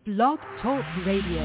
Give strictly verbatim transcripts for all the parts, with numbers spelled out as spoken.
Blog Talk Radio.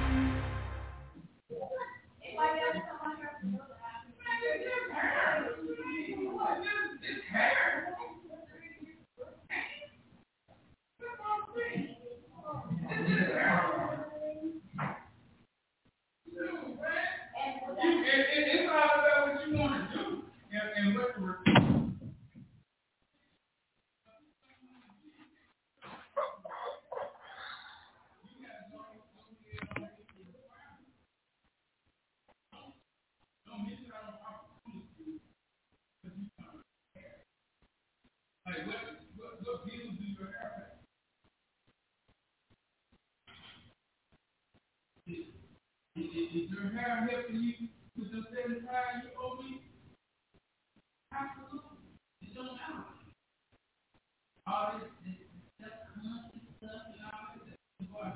Is your hair helping you with the seventy-five year old me? Absolutely. It don't matter. All this, this, this constant stuff and all this, that's what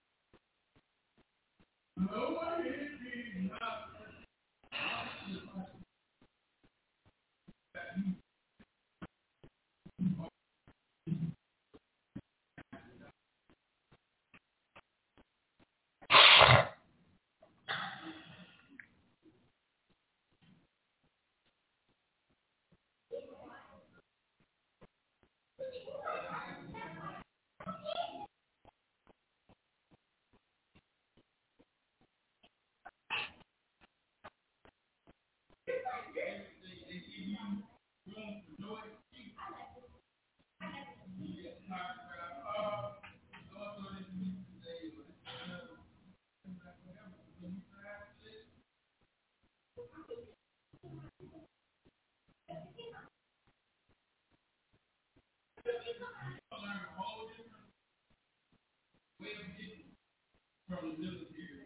nobody is being up. From the military.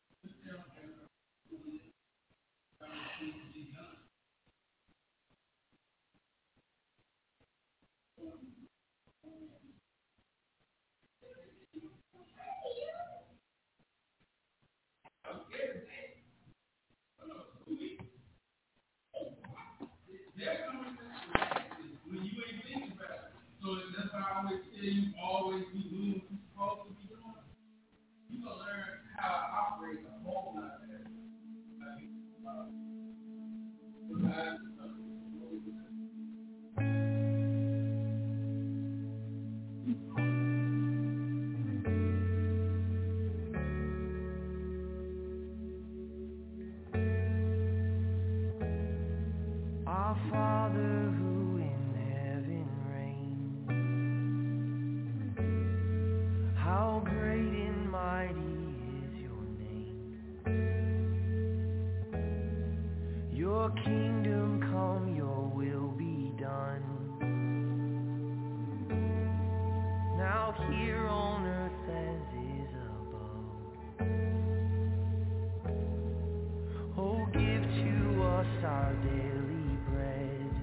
When you ain't thinking about it. So that's why I always tell you, always be doing what you're supposed to be doing. You're going to learn how to operate a whole lot better. Our Father who in heaven reigns, how great and mighty is your name. Your kingdom come, your will be done. Now here on earth as is above. Oh, give to us our daily bread,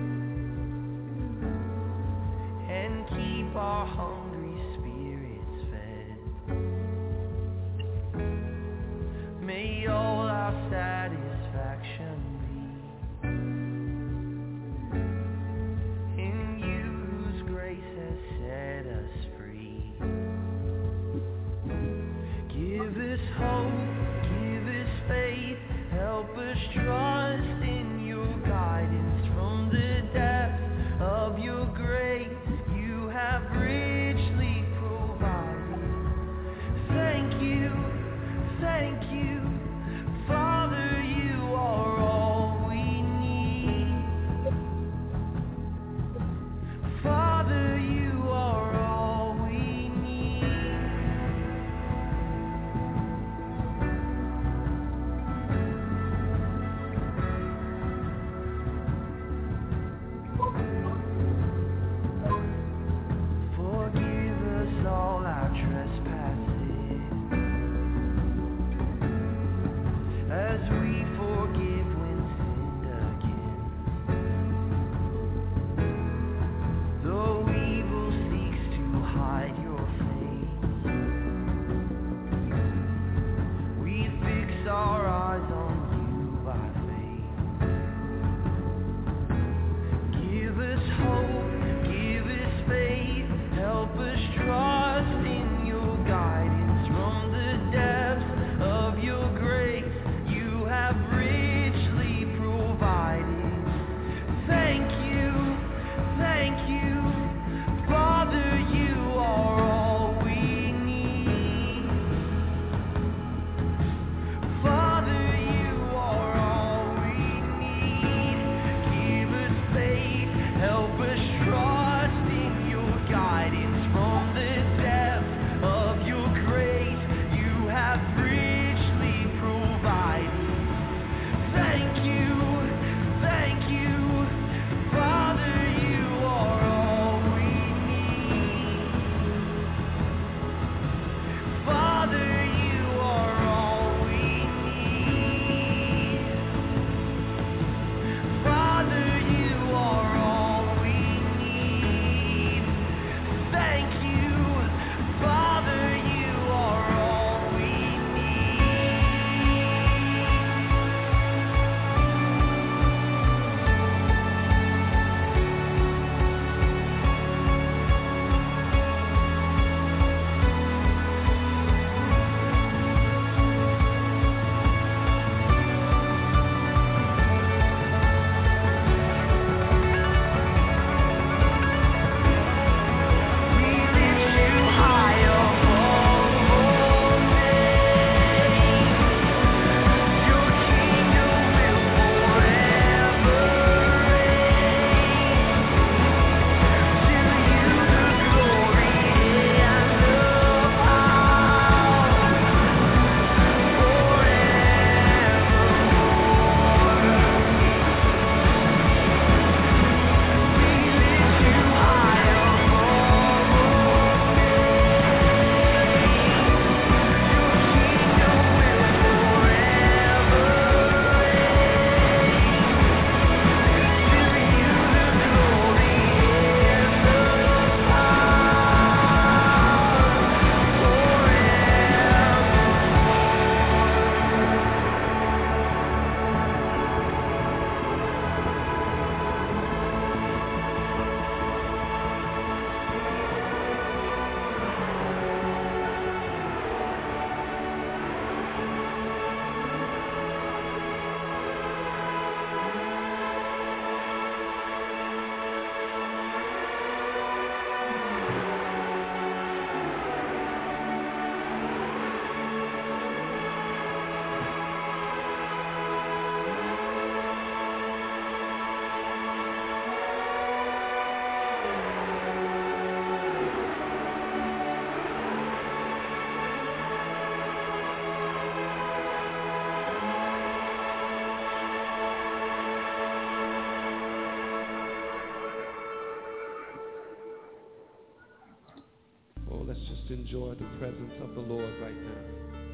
and keep our hungry spirits fed. May all our satisfaction be in you whose grace has set us free. Oh, let's just enjoy the presence of the Lord right now.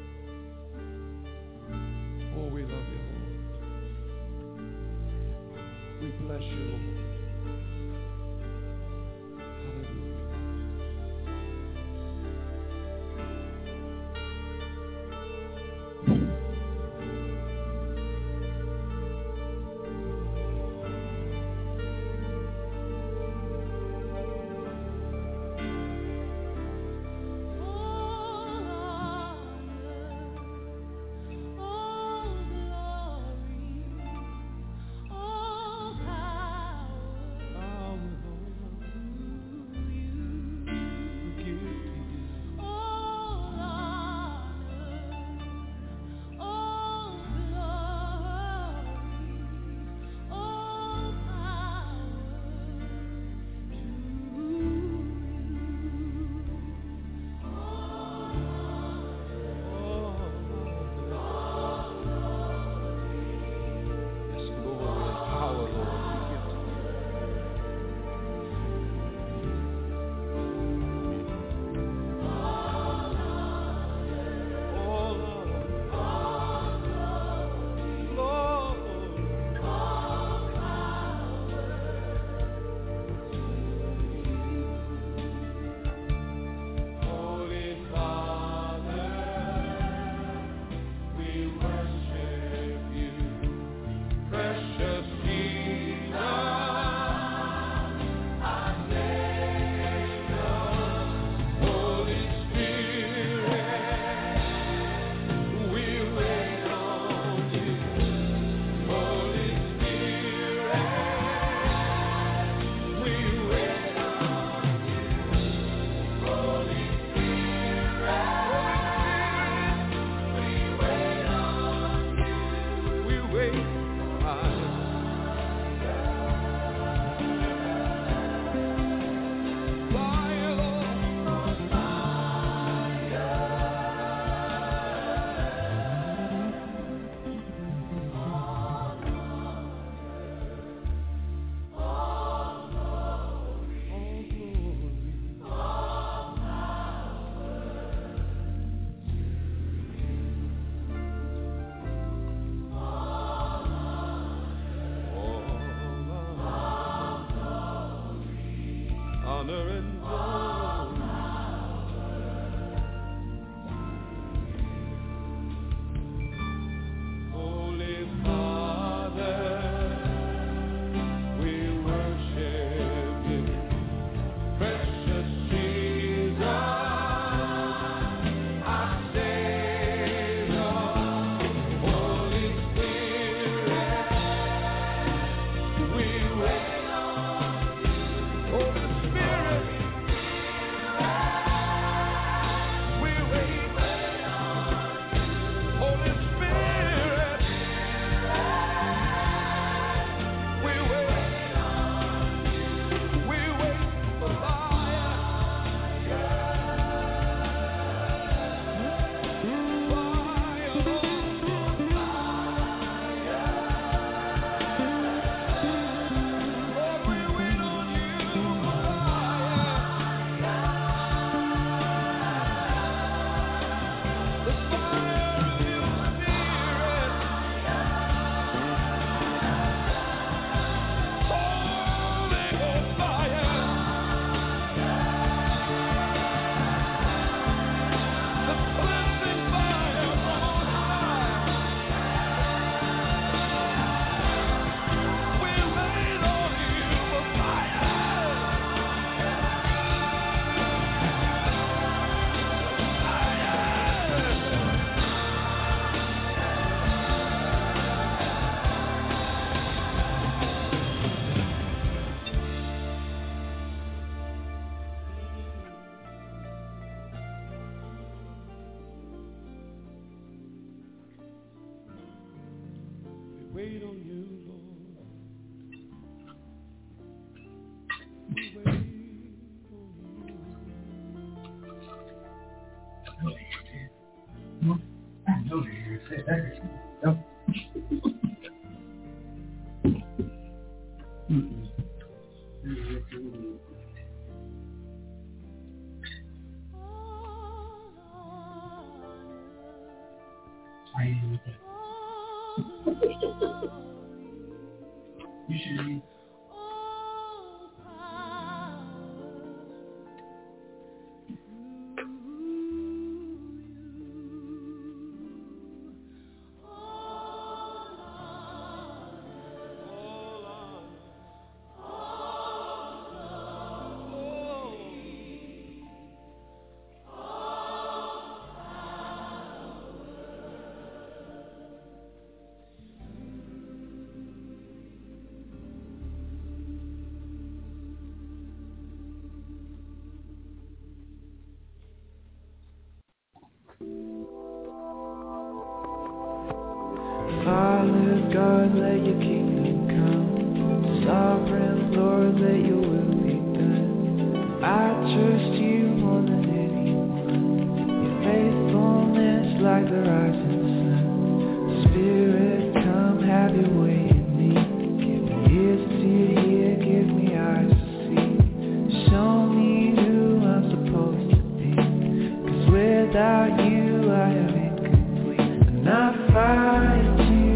Oh, we love you, Lord. We bless you, Lord. wait on you, Lord. We wait on you. I know you said that. Yep. I am with that. You should be. Father God, let your kingdom come. Sovereign Lord, let your will be done. I trust you more than anyone. Your faithfulness like the rising sun. Spirit, come have your way in me. Give me ears to hear, give me eyes to see. Show me who I'm supposed to be. 'Cause without you I am incomplete. And I find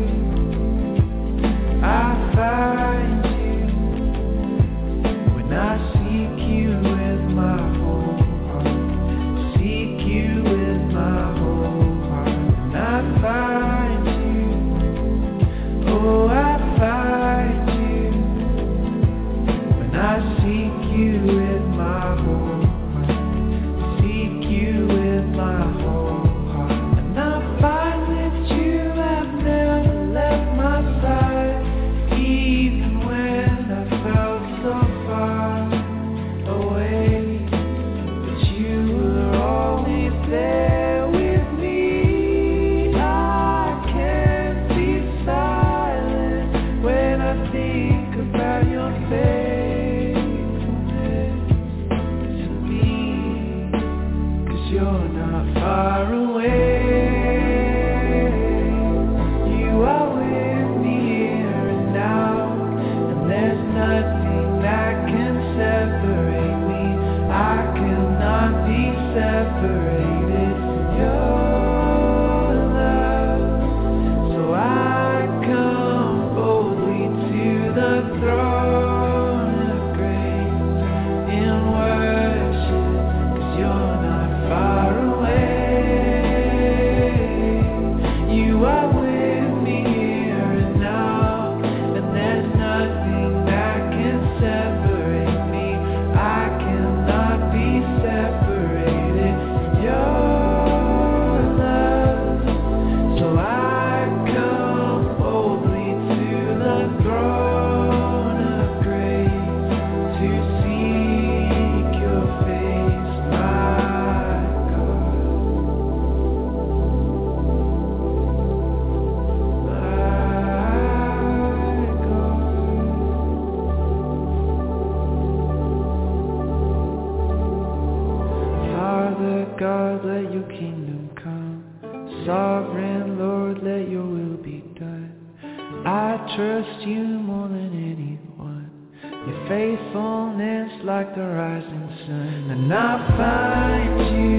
I find you when I seek you with my whole heart. Seek you with my whole heart. And I find you. Oh, I find you when I seek you with my whole heart. Seek you with my whole heart. And I find that you have never left my side. Even when I felt so far away, but you were always there with me. I can't be silent when I think about your faithfulness to me, 'cause you're not far away. Nothing that can separate me. I cannot be separated from your love. So I come boldly to the throne of grace in worship, 'cause you're not far away. You are with me here and now, and there's nothing that separate me. I cannot be separated from your love. So I come boldly to the throne of grace to seek your face, my God. My God. Father God, let your kingdom come. Sovereign Lord, let your will be done. I trust you more than anyone. Your faithfulness like the rising sun. And I find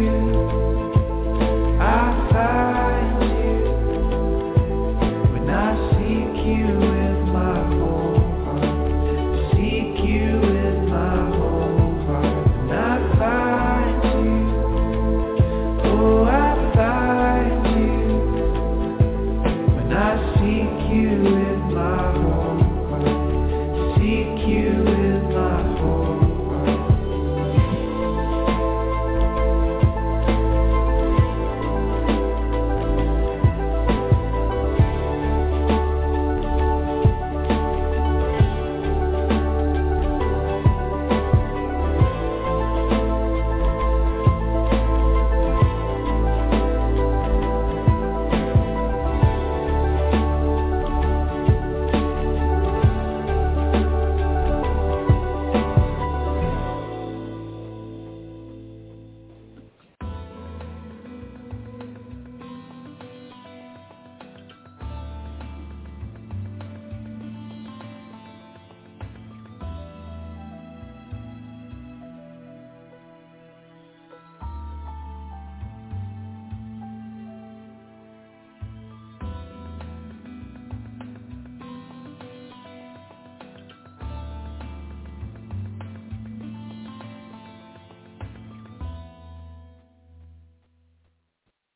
you. I find you when I seek you with my whole heart. Seek you with my whole heart. And I find oh, I find you when I seek you with my whole heart. Seek you with my whole heart.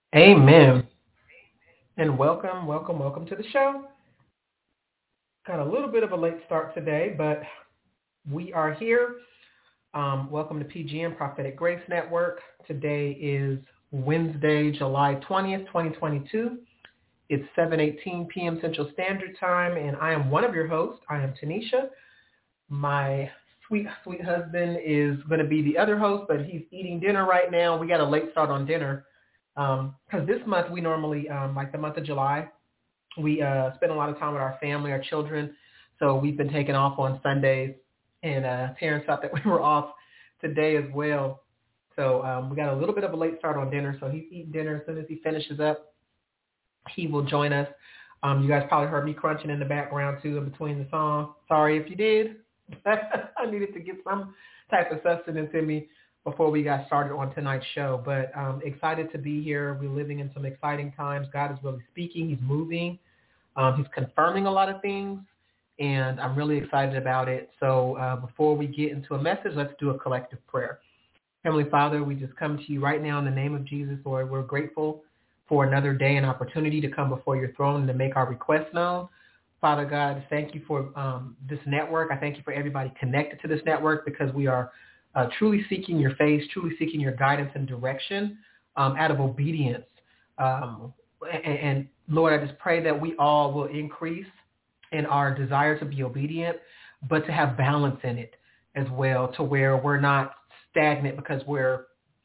Amen. And welcome, welcome, welcome to the show. Got a little bit of a late start today, but we are here. Um, welcome to P G M, Prophetic Grace Network. Today is Wednesday, July twentieth, twenty twenty-two. It's seven eighteen p.m. Central Standard Time, and I am one of your hosts. I am Tanisha. My sweet, sweet husband is going to be the other host, but he's eating dinner right now. We got a late start on dinner because um, this month we normally, um, like the month of July, we uh, spend a lot of time with our family, our children. So we've been taking off on Sundays, and uh, parents thought that we were off today as well. So um, we got a little bit of a late start on dinner. So he's eating dinner. As soon as he finishes up, he will join us. Um, you guys probably heard me crunching in the background too in between the song. Sorry if you did. I needed to get some type of sustenance in me before we got started on tonight's show. But um, excited to be here. We're living in some exciting times. God is really speaking. He's moving. Um, he's confirming a lot of things, and I'm really excited about it. So uh, before we get into a message, let's do a collective prayer. Heavenly Father, we just come to you right now in the name of Jesus, Lord. We're grateful for another day and opportunity to come before your throne and to make our requests known. Father God, thank you for um, this network. I thank you for everybody connected to this network because we are uh, truly seeking your face, truly seeking your guidance and direction um, out of obedience. Um, and, and Lord, I just pray that we all will increase in our desire to be obedient, but to have balance in it as well, to where we're not stagnant because we're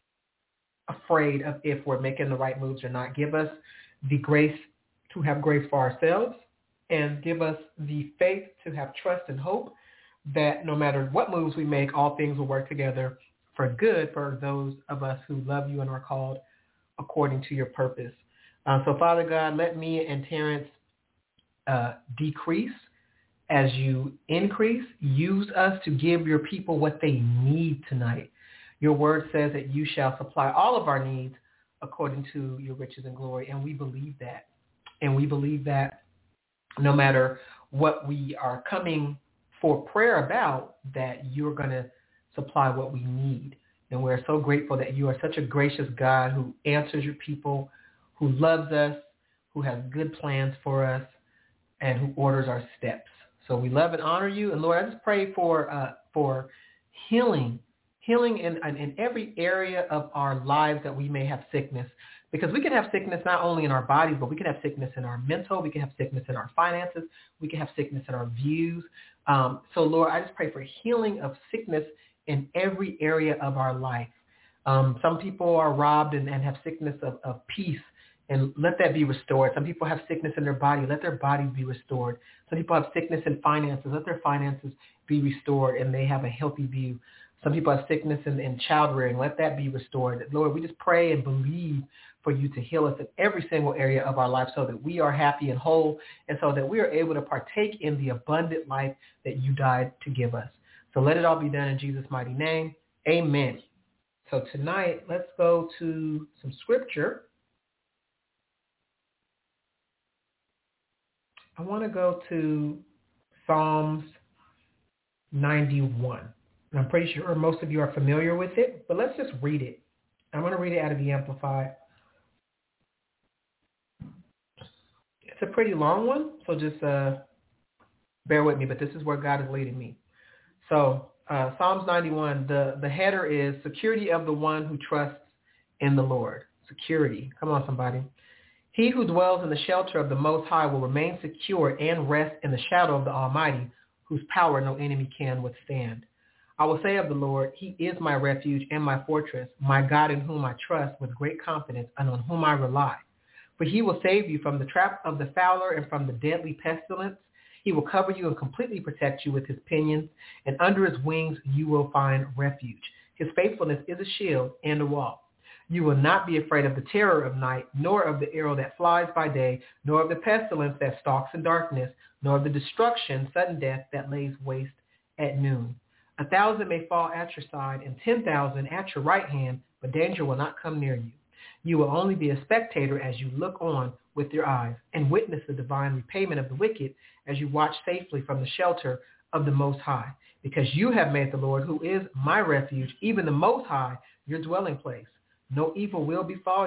afraid of if we're making the right moves or not. Give us the grace to have grace for ourselves, and give us the faith to have trust and hope that no matter what moves we make, all things will work together for good for those of us who love you and are called according to your purpose. Uh, so, Father God, let me and Terrence uh, decrease as you increase. Use us to give your people what they need tonight. Your word says that you shall supply all of our needs according to your riches and glory, and we believe that. And we believe that no matter what we are coming for prayer about, that you're going to supply what we need. And we're so grateful that you are such a gracious God who answers your people, who loves us, who has good plans for us, and who orders our steps. So we love and honor you. And Lord, I just pray for uh, for healing, healing in, in every area of our lives that we may have sickness. Because we can have sickness not only in our bodies, but we can have sickness in our mental. We can have sickness in our finances. We can have sickness in our views. Um, so, Lord, I just pray for healing of sickness in every area of our life. Um, some people are robbed and, and have sickness of, of peace, and let that be restored. Some people have sickness in their body. Let their bodies be restored. Some people have sickness in finances. Let their finances be restored, and they have a healthy view. Some people have sickness in, in child rearing. Let that be restored. Lord, we just pray and believe for you to heal us in every single area of our life so that we are happy and whole, and so that we are able to partake in the abundant life that you died to give us. So let it all be done in Jesus' mighty name. Amen. So tonight, let's go to some scripture. I want to go to Psalms ninety-one. I'm pretty sure most of you are familiar with it, but let's just read it. I'm going to read it out of the Amplified. It's a pretty long one, so just uh, bear with me, but this is where God is leading me. So uh, Psalms ninety-one, the, the header is security of the one who trusts in the Lord. Security. Come on, somebody. He who dwells in the shelter of the Most High will remain secure and rest in the shadow of the Almighty, whose power no enemy can withstand. I will say of the Lord, he is my refuge and my fortress, my God in whom I trust with great confidence and on whom I rely. For he will save you from the trap of the fowler and from the deadly pestilence. He will cover you and completely protect you with his pinions, and under his wings you will find refuge. His faithfulness is a shield and a wall. You will not be afraid of the terror of night, nor of the arrow that flies by day, nor of the pestilence that stalks in darkness, nor of the destruction, sudden death that lays waste at noon. A thousand may fall at your side and ten thousand at your right hand, but danger will not come near you. You will only be a spectator as you look on with your eyes and witness the divine repayment of the wicked as you watch safely from the shelter of the Most High, because you have made the Lord, who is my refuge, even the Most High, your dwelling place. No evil will befall you,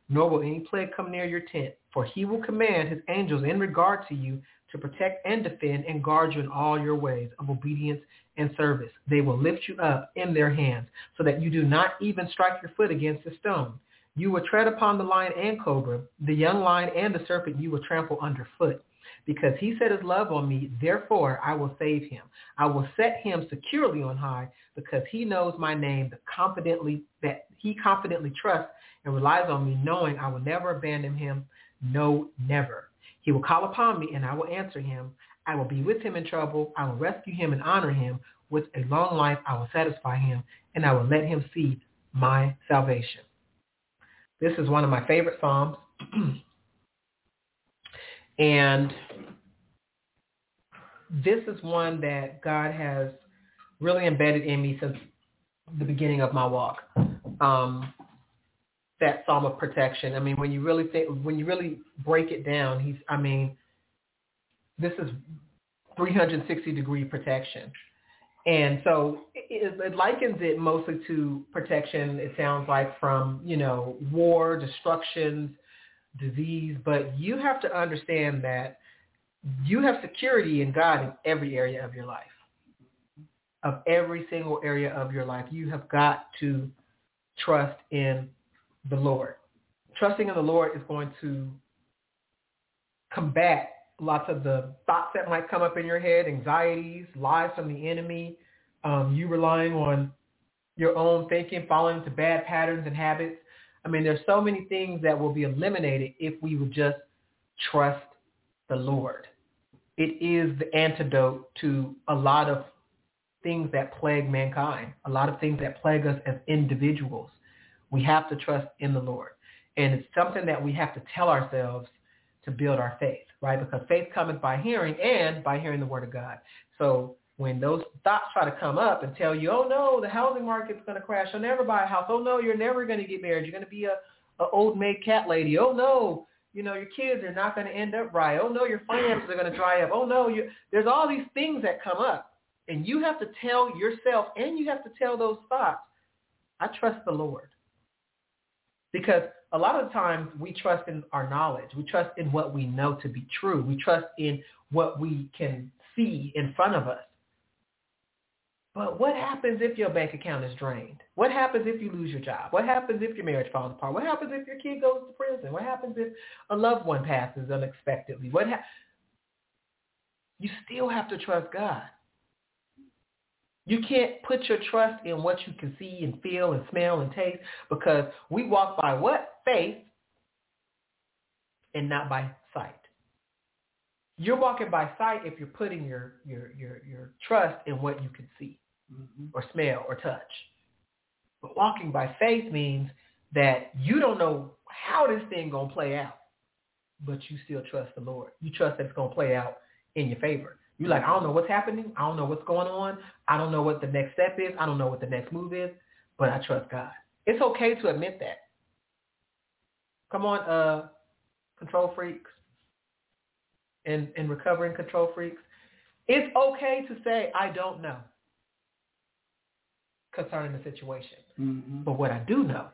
nor will any plague come near your tent. For he will command his angels in regard to you to protect and defend and guard you in all your ways of obedience and service. They will lift you up in their hands so that you do not even strike your foot against a stone. You will tread upon the lion and cobra, the young lion and the serpent you will trample underfoot. Because he set his love on me, therefore I will save him. I will set him securely on high because he knows my name, that confidently that he confidently trusts and relies on me, knowing I will never abandon him. No, never. He will call upon me and I will answer him. I will be with him in trouble. I will rescue him and honor him. With a long life I will satisfy him and I will let him see my salvation. This is one of my favorite Psalms. And this is one that God has really embedded in me since the beginning of my walk. Um, that Psalm of protection. I mean, when you really think, when you really break it down, he's, I mean, this is three hundred sixty degree protection. And so it, it likens it mostly to protection, it sounds like, from, you know, war, destructions, disease. But you have to understand that you have security in God in every area of your life. Of every single area of your life. You have got to trust in the Lord. Trusting in the Lord is going to combat lots of the thoughts that might come up in your head, anxieties, lies from the enemy, um, you relying on your own thinking, falling into bad patterns and habits. I mean, there's so many things that will be eliminated if we would just trust the Lord. It is the antidote to a lot of things that plague mankind, a lot of things that plague us as individuals. We have to trust in the Lord. And it's something that we have to tell ourselves to build our faith, right? Because faith cometh by hearing and by hearing the word of God. So when those thoughts try to come up and tell you, oh, no, the housing market's going to crash. You'll never buy a house. Oh, no, you're never going to get married. You're going to be a, a old maid cat lady. Oh, no, you know, your kids are not going to end up right. Oh, no, your finances are going to dry up. Oh, no, you there's all these things that come up. And you have to tell yourself and you have to tell those thoughts, I trust the Lord. Because a lot of times we trust in our knowledge. We trust in what we know to be true. We trust in what we can see in front of us. But what happens if your bank account is drained? What happens if you lose your job? What happens if your marriage falls apart? What happens if your kid goes to prison? What happens if a loved one passes unexpectedly? What ha- You still have to trust God. You can't put your trust in what you can see and feel and smell and taste, because we walk by what? Faith, and not by sight. You're walking by sight if you're putting your your your, your trust in what you can see, mm-hmm. or smell or touch. But walking by faith means that you don't know how this thing going to play out, but you still trust the Lord. You trust that it's going to play out in your favor. You're like, I don't know what's happening. I don't know what's going on. I don't know what the next step is. I don't know what the next move is, but I trust God. It's okay to admit that. Come on, uh, control freaks and, and recovering control freaks. It's okay to say, I don't know concerning the situation. Mm-hmm. But what I do know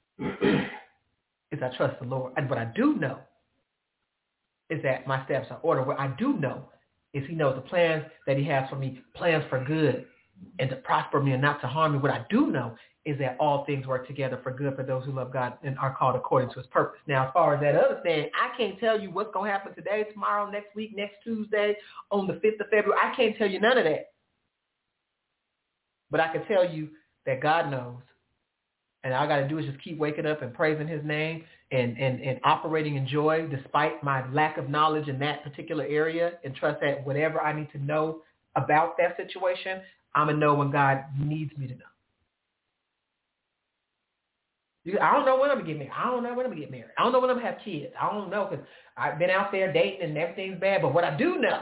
is I trust the Lord. And what I do know is that my steps are ordered. What I do know is he knows the plans that he has for me, plans for good and to prosper me and not to harm me. What I do know is that all things work together for good for those who love God and are called according to his purpose. Now, as far as that other thing, I can't tell you what's going to happen today, tomorrow, next week, next Tuesday, on the fifth of February. I can't tell you none of that. But I can tell you that God knows. And all I got to do is just keep waking up and praising his name and, and, and operating in joy despite my lack of knowledge in that particular area, and trust that whatever I need to know about that situation, I'm going to know when God needs me to know. I don't know when I'm going to get married. I don't know when I'm going to get married. I don't know when I'm going to have kids. I don't know, because I've been out there dating and everything's bad. But what I do know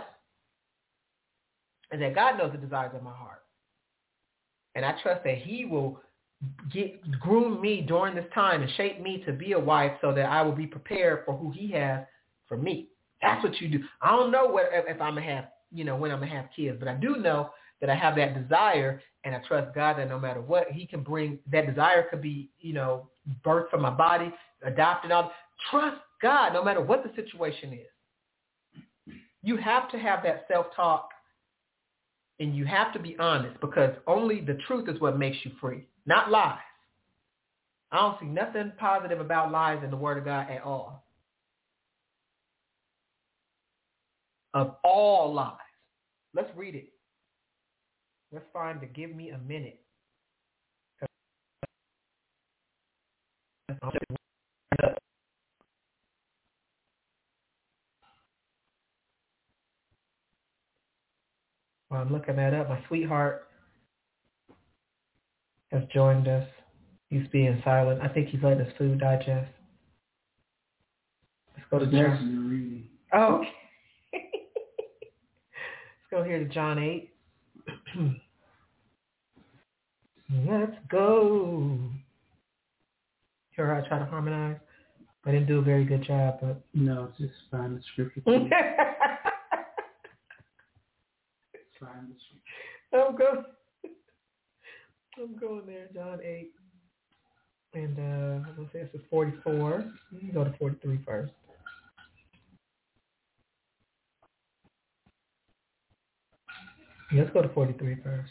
is that God knows the desires of my heart. And I trust that he will get groom me during this time and shape me to be a wife so that I will be prepared for who he has for me. That's what you do. I don't know what, if I'm going to have, you know, when I'm going to have kids, but I do know that I have that desire, and I trust God that no matter what, he can bring, that desire could be, you know, birthed from my body. adopted. All trust God no matter what the situation is. You have to have that self-talk, and you have to be honest, because only the truth is what makes you free, not lies. I don't see nothing positive about lies in the Word of God at all. Of all lies. Let's read it. Let's find the give me a minute. While I'm looking that up, my sweetheart has joined us. He's being silent. I think he's letting his food digest. Let's go to John. Oh, okay. Let's go here to John eight. Let's go. Here I try to harmonize. I didn't do a very good job, but no, just find the scripture. Find the scripture. I'm going. I'm going there, John eight, and uh, let's say this is forty-four. You can go to forty-three first. Let's go to forty-three first.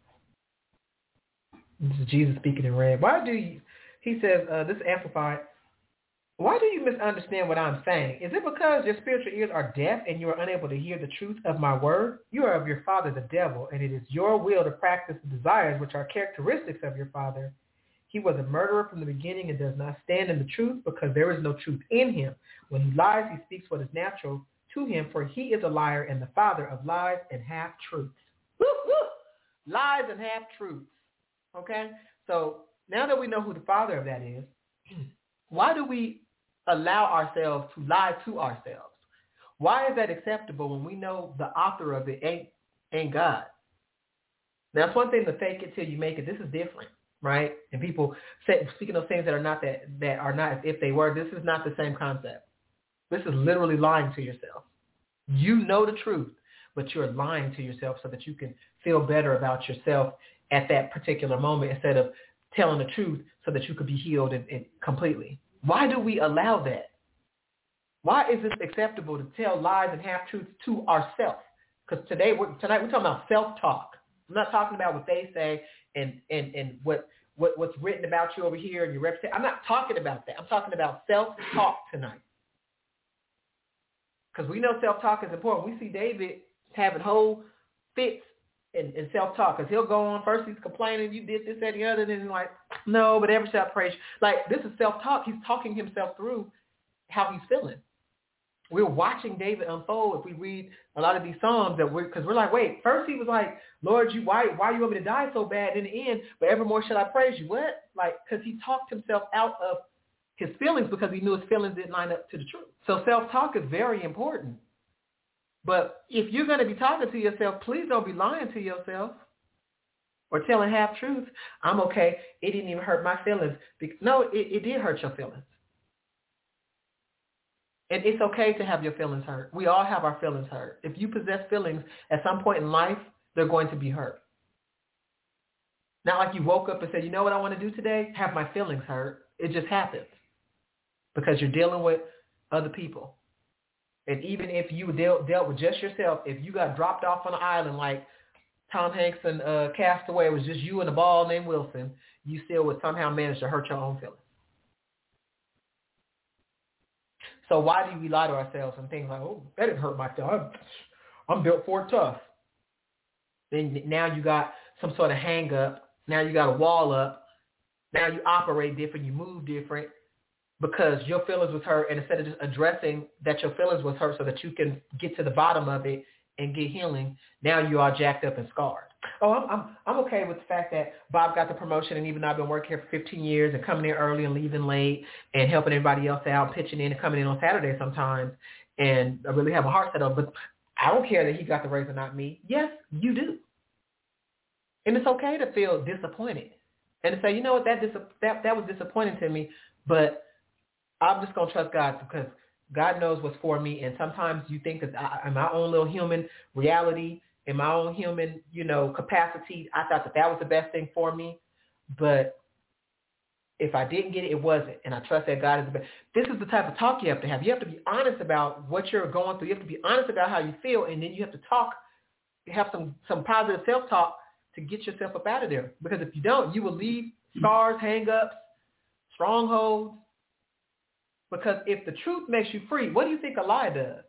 This is Jesus speaking in red. Why do you, he says, uh, this is amplified, why do you misunderstand what I'm saying? Is it because your spiritual ears are deaf and you are unable to hear the truth of my word? You are of your father, the devil, and it is your will to practice the desires which are characteristics of your father. He was a murderer from the beginning and does not stand in the truth because there is no truth in him. When he lies, he speaks what is natural to him, for he is a liar and the father of lies and half-truths. Lies and half-truths. Okay? So now that we know who the father of that is, why do we allow ourselves to lie to ourselves? Why is that acceptable when we know the author of it ain't, ain't God? Now, it's one thing to fake it till you make it. This is different, right? And people say, speaking of things that are not that, that are not as if they were, this is not the same concept. This is literally lying to yourself. You know the truth, but you're lying to yourself so that you can feel better about yourself at that particular moment instead of telling the truth so that you could be healed and, and completely. Why do we allow that? Why is it acceptable to tell lies and half-truths to ourselves? Because today, we're, tonight, we're talking about self-talk. I'm not talking about what they say and, and, and what, what what's written about you over here and your reputation. I'm not talking about that. I'm talking about self-talk tonight. Because we know self-talk is important. We see David having whole fits in, in self-talk. Because he'll go on, first he's complaining, you did this, that, and the other, and then he's like, no, but every shall praise you. Like, this is self-talk. He's talking himself through how he's feeling. We're watching David unfold if we read a lot of these Psalms, that we're, because we're like, wait, first he was like, Lord, you why why you want me to die so bad? In the end, but evermore shall I praise you. What? Like, because he talked himself out of his feelings because he knew his feelings didn't line up to the truth. So self-talk is very important. But if you're going to be talking to yourself, please don't be lying to yourself or telling half-truths. I'm okay. It didn't even hurt my feelings. No, it, it did hurt your feelings. And it's okay to have your feelings hurt. We all have our feelings hurt. If you possess feelings at some point in life, they're going to be hurt. Not like you woke up and said, you know what I want to do today? Have my feelings hurt. It just happens because you're dealing with other people. And even if you dealt, dealt with just yourself, if you got dropped off on an island like Tom Hanks and uh, Castaway, it was just you and a ball named Wilson, you still would somehow manage to hurt your own feelings. So why do we lie to ourselves and things like, oh, that didn't hurt my feelings. I'm built for it tough. Then now you got some sort of hang up. Now you got a wall up. Now you operate different. You move different because your feelings was hurt. And instead of just addressing that your feelings was hurt so that you can get to the bottom of it and get healing, now you are jacked up and scarred. Oh, I'm I'm I'm okay with the fact that Bob got the promotion, and even though I've been working here for fifteen years and coming in early and leaving late and helping everybody else out, pitching in and coming in on Saturday sometimes, and I really have a heart set up, but I don't care that he got the raise and not me. Yes, you do. And it's okay to feel disappointed and to say, you know what, that dis- that that was disappointing to me, but I'm just going to trust God because God knows what's for me. And sometimes you think that I, in my own little human reality, in my own human, you know, capacity, I thought that that was the best thing for me. But If I didn't get it, it wasn't. And I trust that God is the best. This is the type of talk you have to have. You have to be honest about what you're going through. You have to be honest about how you feel. And then you have to talk, have some, some positive self-talk to get yourself up out of there. Because if you don't, you will leave scars, hang-ups, strongholds. Because if the truth makes you free, what do you think a lie does?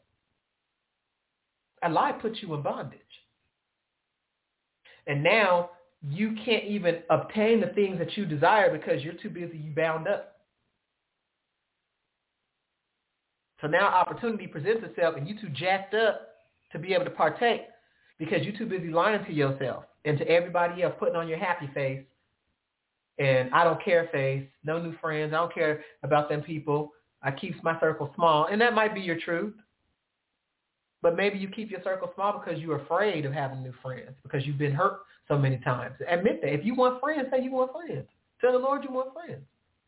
A lie puts you in bondage. And now you can't even obtain the things that you desire because you're too busy, you bound up. So now opportunity presents itself and you too jacked up to be able to partake because you're too busy lying to yourself and to everybody else, putting on your happy face and I don't care face, no new friends, I don't care about them people. I keep my circle small. And that might be your truth. But maybe you keep your circle small because you're afraid of having new friends, because you've been hurt so many times. Admit that. If you want friends, say you want friends. Tell the Lord you want friends.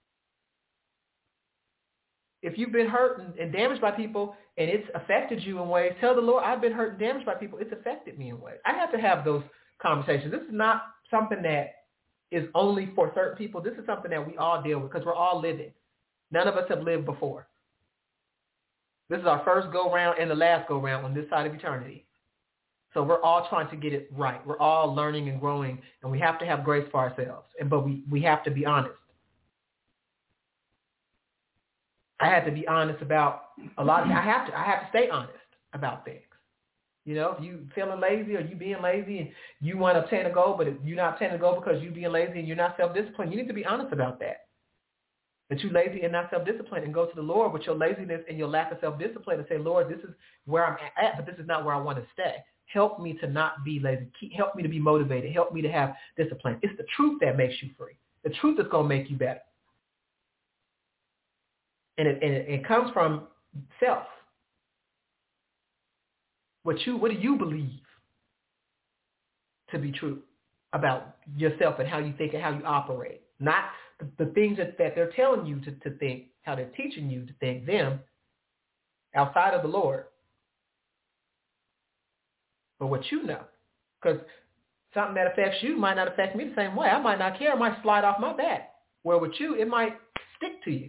If you've been hurt and, and damaged by people and it's affected you in ways, tell the Lord, I've been hurt and damaged by people. It's affected me in ways. I have to have those conversations. This is not something that is only for certain people. This is something that we all deal with because we're all living. None of us have lived before. This is our first go-round and the last go-round on this side of eternity. So we're all trying to get it right. We're all learning and growing, and we have to have grace for ourselves. And But we, we have to be honest. I have to be honest about a lot of I have to I have to stay honest about things. You know, if you feeling lazy or you being lazy and you want to obtain a goal, but you're not obtaining a goal because you're being lazy and you're not self-disciplined, you need to be honest about that. That you're lazy and not self-disciplined, and go to the Lord with your laziness and your lack of self-discipline and say, Lord, this is where I'm at, but this is not where I want to stay. Help me to not be lazy. Keep, help me to be motivated. Help me to have discipline. It's the truth that makes you free. The truth is going to make you better. And it, and it, it comes from self. What you what do you believe to be true about yourself and how you think and how you operate? Not the, the things that, that they're telling you to, to think, how they're teaching you to think, them, outside of the Lord. But what you know. Because something that affects you might not affect me the same way. I might not care. It might slide off my back. Where with you, it might stick to you.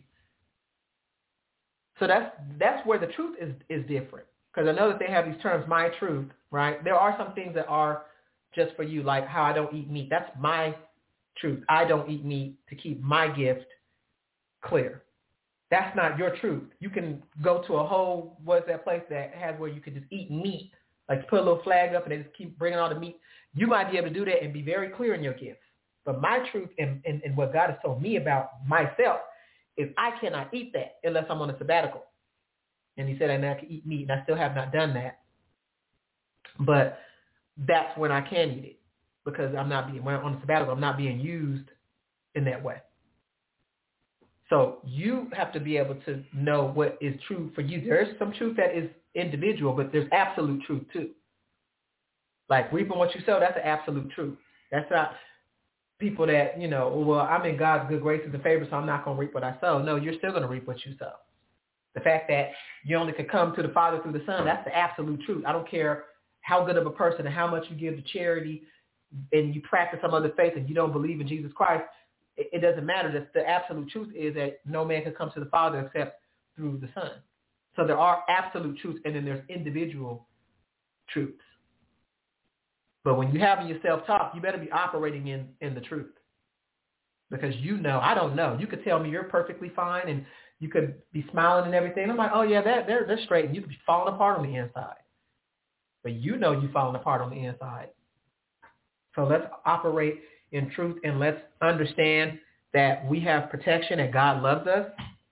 So that's that's where the truth is, is different. Because I know that they have these terms, my truth, right? There are some things that are just for you, like how I don't eat meat. That's my truth. I don't eat meat to keep my gift clear. That's not your truth. You can go to a whole, what's that place that has where you can just eat meat, like put a little flag up and they just keep bringing all the meat. You might be able to do that and be very clear in your gifts. But my truth and, and, and what God has told me about myself is I cannot eat that unless I'm on a sabbatical. And he said I now can eat meat, and I still have not done that. But that's when I can eat it, because I'm not being, when I'm on a sabbatical, I'm not being used in that way. So you have to be able to know what is true for you. There is some truth that is individual, but there's absolute truth too. Like reaping what you sow, that's an absolute truth. That's not people that, you know, well, I'm in God's good graces and favor, so I'm not going to reap what I sow. No, you're still going to reap what you sow. The fact that you only could come to the Father through the Son, that's the absolute truth. I don't care how good of a person and how much you give to charity and you practice some other faith and you don't believe in Jesus Christ, it, it doesn't matter. The, the absolute truth is that no man can come to the Father except through the Son. So there are absolute truths and then there's individual truths. But when you have your self-talk, you better be operating in, in the truth. Because you know, I don't know. You could tell me you're perfectly fine and you could be smiling and everything. I'm like, oh, yeah, they're, they're, they're straight. And you could be falling apart on the inside. But you know you're falling apart on the inside. So let's operate in truth and let's understand that we have protection and God loves us.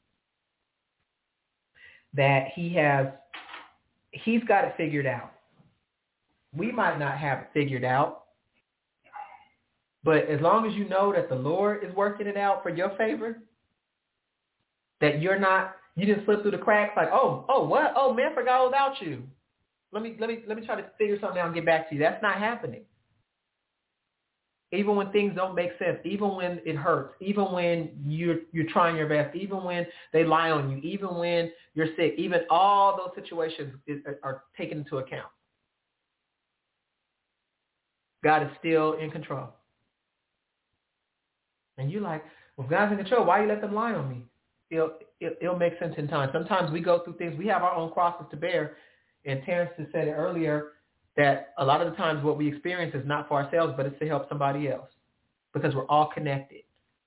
That he has, he's got it figured out. We might not have it figured out. But as long as you know that the Lord is working it out for your favor, that you're not, you didn't slip through the cracks like, oh, oh, what? Oh, man, I forgot all about you. Let me, let me, let me try to figure something out and get back to you. That's not happening. Even when things don't make sense, even when it hurts, even when you're, you're trying your best, even when they lie on you, even when you're sick, even all those situations is, are taken into account. God is still in control. And you're like, Well, if God's in control, why you let them lie on me? It'll, it, it'll make sense in time. Sometimes we go through things. We have our own crosses to bear. And Terrence just said it earlier that a lot of the times what we experience is not for ourselves, but it's to help somebody else because we're all connected.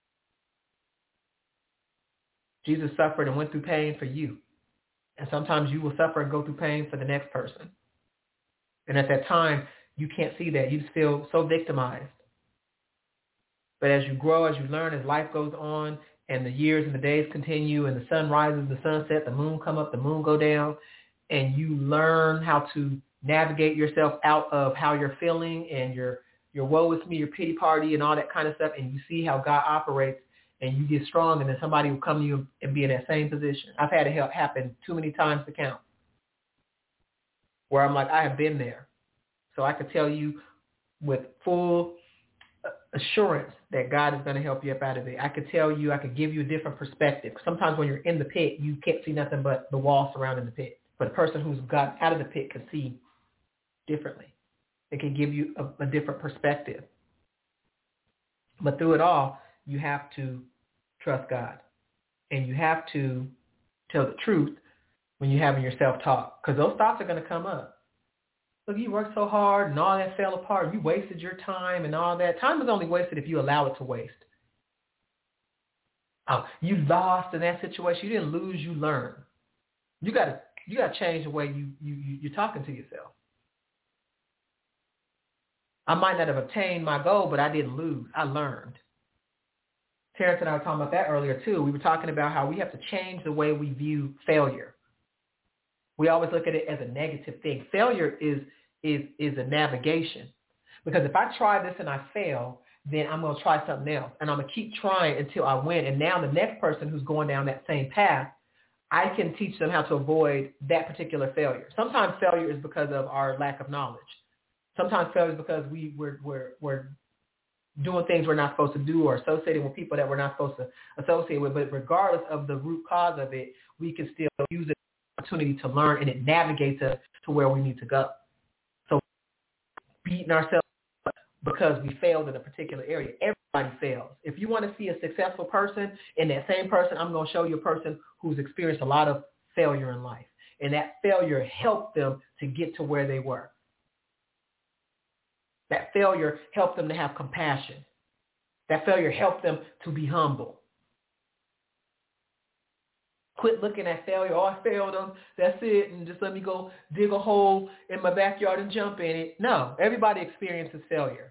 Jesus suffered and went through pain for you. And sometimes you will suffer and go through pain for the next person. And at that time, you can't see that. You just feel so victimized. But as you grow, as you learn, as life goes on, and the years and the days continue, and the sun rises, the sun sets, the moon come up, the moon go down, and you learn how to navigate yourself out of how you're feeling and your your woe is me, your pity party, and all that kind of stuff, and you see how God operates, and you get strong, and then somebody will come to you and be in that same position. I've had it happen too many times to count, where I'm like, I have been there. So I could tell you with full assurance that God is going to help you up out of it. I could tell you, I could give you a different perspective. Sometimes when you're in the pit, you can't see nothing but the wall surrounding the pit. But a person who's got out of the pit can see differently. It can give you a, a different perspective. But through it all, you have to trust God. And you have to tell the truth when you're having your self-talk. Because those thoughts are going to come up. Look, you worked so hard and all that fell apart. You wasted your time and all that. Time is only wasted if you allow it to waste. Oh, you lost in that situation. You didn't lose, you learned. You got to you got to change the way you, you, you, you're talking to yourself. I might not have obtained my goal, but I didn't lose. I learned. Terrence and I were talking about that earlier, too. We were talking about how we have to change the way we view failure. We always look at it as a negative thing. Failure is is is a navigation. Because if I try this and I fail, then I'm going to try something else. And I'm going to keep trying until I win. And now the next person who's going down that same path, I can teach them how to avoid that particular failure. Sometimes failure is because of our lack of knowledge. Sometimes failure is because we, we're, we're, we're doing things we're not supposed to do or associating with people that we're not supposed to associate with. But regardless of the root cause of it, we can still use it as an opportunity to learn, and it navigates us to where we need to go. So beating ourselves up because we failed in a particular area. Everybody fails. If you want to see a successful person, in that same person, I'm going to show you a person who's experienced a lot of failure in life. And that failure helped them to get to where they were. That failure helped them to have compassion. That failure helped them to be humble. Quit looking at failure. Oh, I failed them. That's it. And just let me go dig a hole in my backyard and jump in it. No, everybody experiences failure.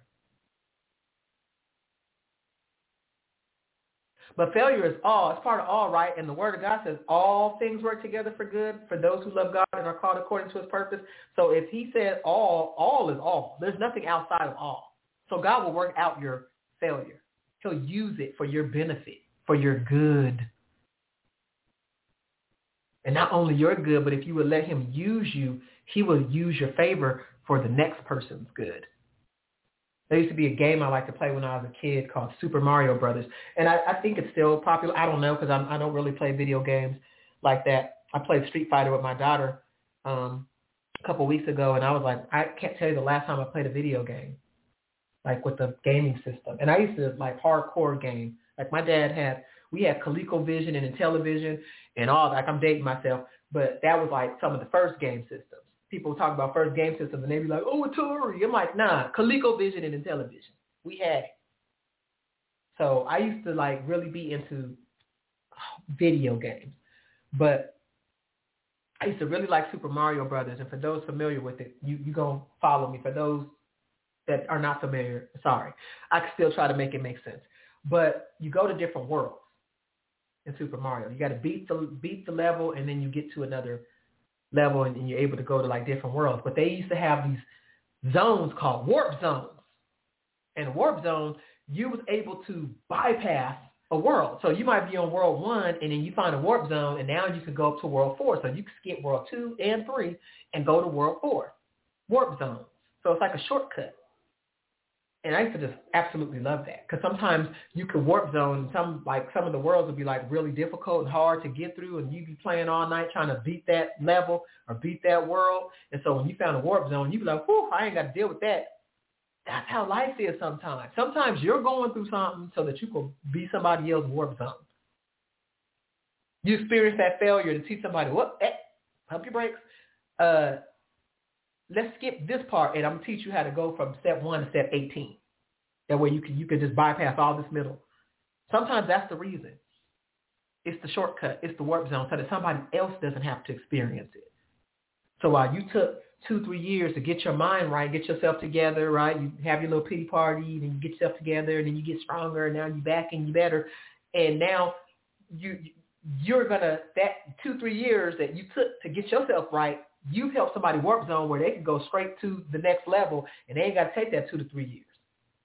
But failure is all. It's part of all, right? And the Word of God says all things work together for good for those who love God and are called according to his purpose. So if he said all, all is all. There's nothing outside of all. So God will work out your failure. He'll use it for your benefit, for your good. And not only your good, but if you would let him use you, he will use your favor for the next person's good. There used to be a game I liked to play when I was a kid called Super Mario Brothers. And I, I think it's still popular. I don't know because I don't really play video games like that. I played Street Fighter with my daughter um, a couple weeks ago, and I was like, I can't tell you the last time I played a video game, like with the gaming system. And I used to like hardcore game. Like my dad had, we had ColecoVision and Intellivision and all, like I'm dating myself, but that was like some of the first game systems. People talk about first game systems and they be like, oh, Atari. I'm like, nah, ColecoVision and Intellivision. We had it. So I used to like really be into video games. But I used to really like Super Mario Brothers. And for those familiar with it, you, you going to follow me. For those that are not familiar, sorry. I can still try to make it make sense. But you go to different worlds in Super Mario. You got to beat the beat the level and then you get to another level and, and you're able to go to like different worlds. But they used to have these zones called warp zones. And warp zone, you was able to bypass a world. So you might be on world one and then you find a warp zone and now you can go up to world four. So you can skip world two and three and go to world four. Warp zones. So it's like a shortcut. And I used to just absolutely love that because sometimes you could warp zone and some like some of the worlds would be like really difficult and hard to get through and you'd be playing all night trying to beat that level or beat that world. And so when you found a warp zone, you'd be like, whew, I ain't got to deal with that. That's how life is sometimes. Sometimes you're going through something so that you can be somebody else's warp zone. You experience that failure to teach somebody, what, eh, pump your brakes. Uh, let's skip this part, and I'm going to teach you how to go from step one to step eighteen. That way you can you can just bypass all this middle. Sometimes that's the reason. It's the shortcut. It's the warp zone so that somebody else doesn't have to experience it. So while you took two, three years to get your mind right, get yourself together, right? You have your little pity party, then you get yourself together, and then you get stronger, and now you're back and you're better. And now you, you're going to, that two, three years that you took to get yourself right, you've helped somebody warp zone where they can go straight to the next level, and they ain't got to take that two to three years.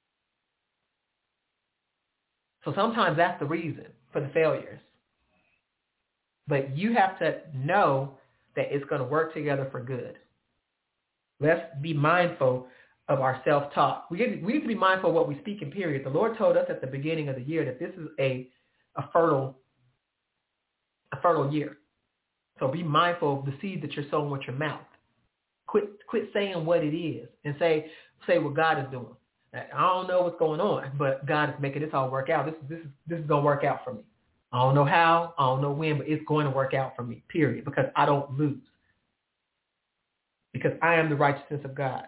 So sometimes that's the reason for the failures. But you have to know that it's going to work together for good. Let's be mindful of our self-talk. We need, we need to be mindful of what we speak in period. The Lord told us at the beginning of the year that this is a, a fertile a fertile year. So be mindful of the seed that you're sowing with your mouth. Quit quit saying what it is and say say what God is doing. I don't know what's going on, but God is making this all work out. This is this is this is going to work out for me. I don't know how, I don't know when, but it's going to work out for me, period, because I don't lose. Because I am the righteousness of God.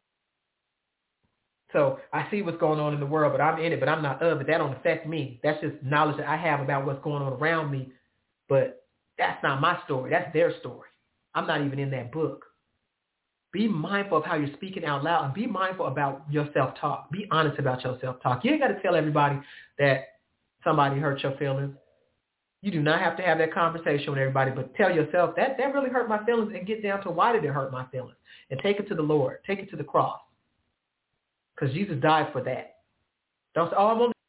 So I see what's going on in the world, but I'm in it, but I'm not of it. That don't affect me. That's just knowledge that I have about what's going on around me, but that's not my story. That's their story. I'm not even in that book. Be mindful of how you're speaking out loud, and be mindful about your self-talk. Be honest about your self-talk. You ain't got to tell everybody that somebody hurt your feelings. You do not have to have that conversation with everybody, but tell yourself, that, that really hurt my feelings, and get down to why did it hurt my feelings, and take it to the Lord. Take it to the cross, because Jesus died for that. Don't say, oh, I'm only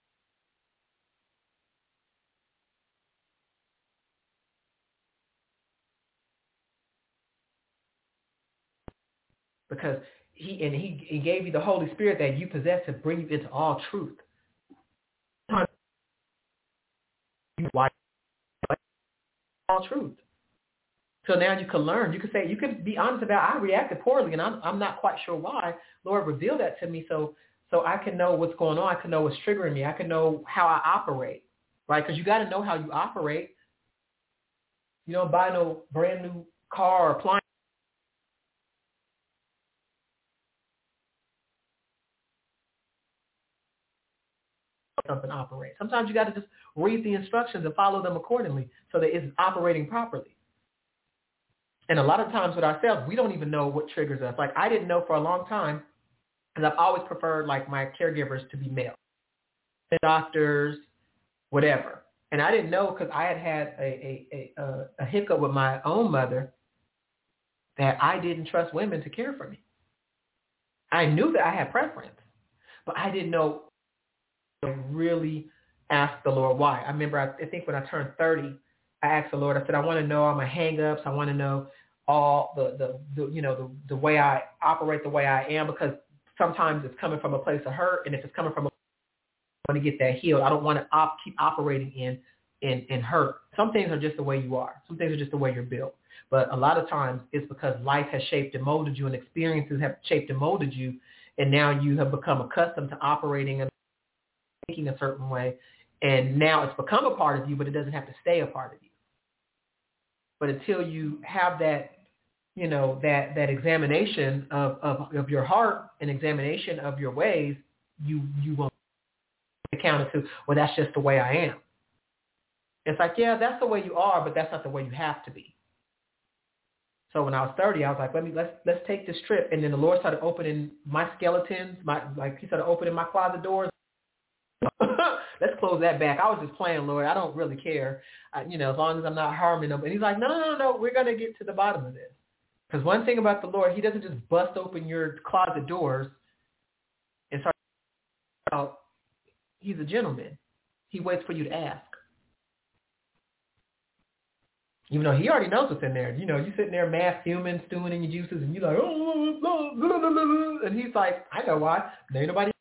because he and he, he gave you the Holy Spirit that you possess to bring you into all truth. Why? All truth. So now you can learn. You can say, you can be honest about, I reacted poorly, and I'm I'm not quite sure why. Lord, reveal that to me so so I can know what's going on. I can know what's triggering me. I can know how I operate, right? Because you got to know how you operate. You don't buy no brand new car or appliance. Something operates. Sometimes you got to just read the instructions and follow them accordingly so that it's operating properly. And a lot of times with ourselves, we don't even know what triggers us. Like I didn't know for a long time, because I've always preferred like my caregivers to be male, doctors, whatever. And I didn't know because I had had a, a, a, a hiccup with my own mother that I didn't trust women to care for me. I knew that I had preference, but I didn't know. I really asked the Lord why. I remember, I, I think when I turned thirty, I asked the Lord, I said, I want to know all my hang-ups. I want to know all the, the, the you know, the, the way I operate the way I am, because sometimes it's coming from a place of hurt. And if it's coming from a I want to get that healed. I don't want to op- keep operating in, in, in hurt. Some things are just the way you are. Some things are just the way you're built. But a lot of times it's because life has shaped and molded you, and experiences have shaped and molded you. And now you have become accustomed to operating and thinking a certain way, and now it's become a part of you, but it doesn't have to stay a part of you. But until you have that, you know, that, that examination of, of, of your heart, and examination of your ways, you, you won't account it to, well, that's just the way I am. It's like, yeah, that's the way you are, but that's not the way you have to be. So when I was thirty, I was like, let me, let's, let's take this trip. And then the Lord started opening my skeletons, my, like he started opening my closet doors. Let's close that back. I was just playing, Lord. I don't really care, I, you know, as long as I'm not harming them. And he's like, no, no, no, no. We're going to get to the bottom of this. Because one thing about the Lord, he doesn't just bust open your closet doors and start out. He's a gentleman. He waits for you to ask. Even though he already knows what's in there. You know, you're sitting there mass fuming, stewing in your juices, and you're like, oh, blah, blah, blah, blah. And he's like, I know why. There ain't nobody.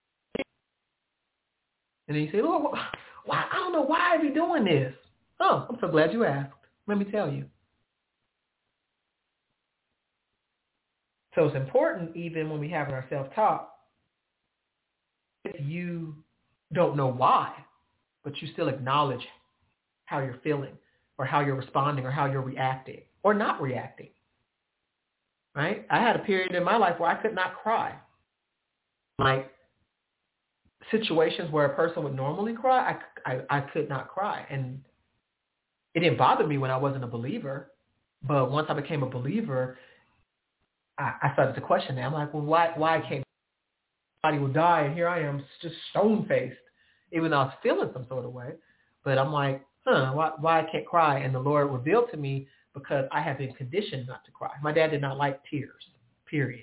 And then you say, Lord, why? I don't know why is he doing this. Oh, I'm so glad you asked. Let me tell you. So it's important, even when we have our self-talk, if you don't know why, but you still acknowledge how you're feeling or how you're responding or how you're reacting or not reacting, right? I had a period in my life where I could not cry. Like situations where a person would normally cry, I, I, I could not cry. And it didn't bother me when I wasn't a believer. But once I became a believer, I, I started to question that. I'm like, well, why, why can't somebody will die? And here I am just stone-faced, even though I was feeling some sort of way. But I'm like, huh, why, why I can't cry? And the Lord revealed to me because I have been conditioned not to cry. My dad did not like tears, period.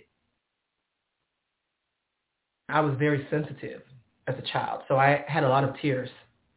I was very sensitive as a child, so I had a lot of tears.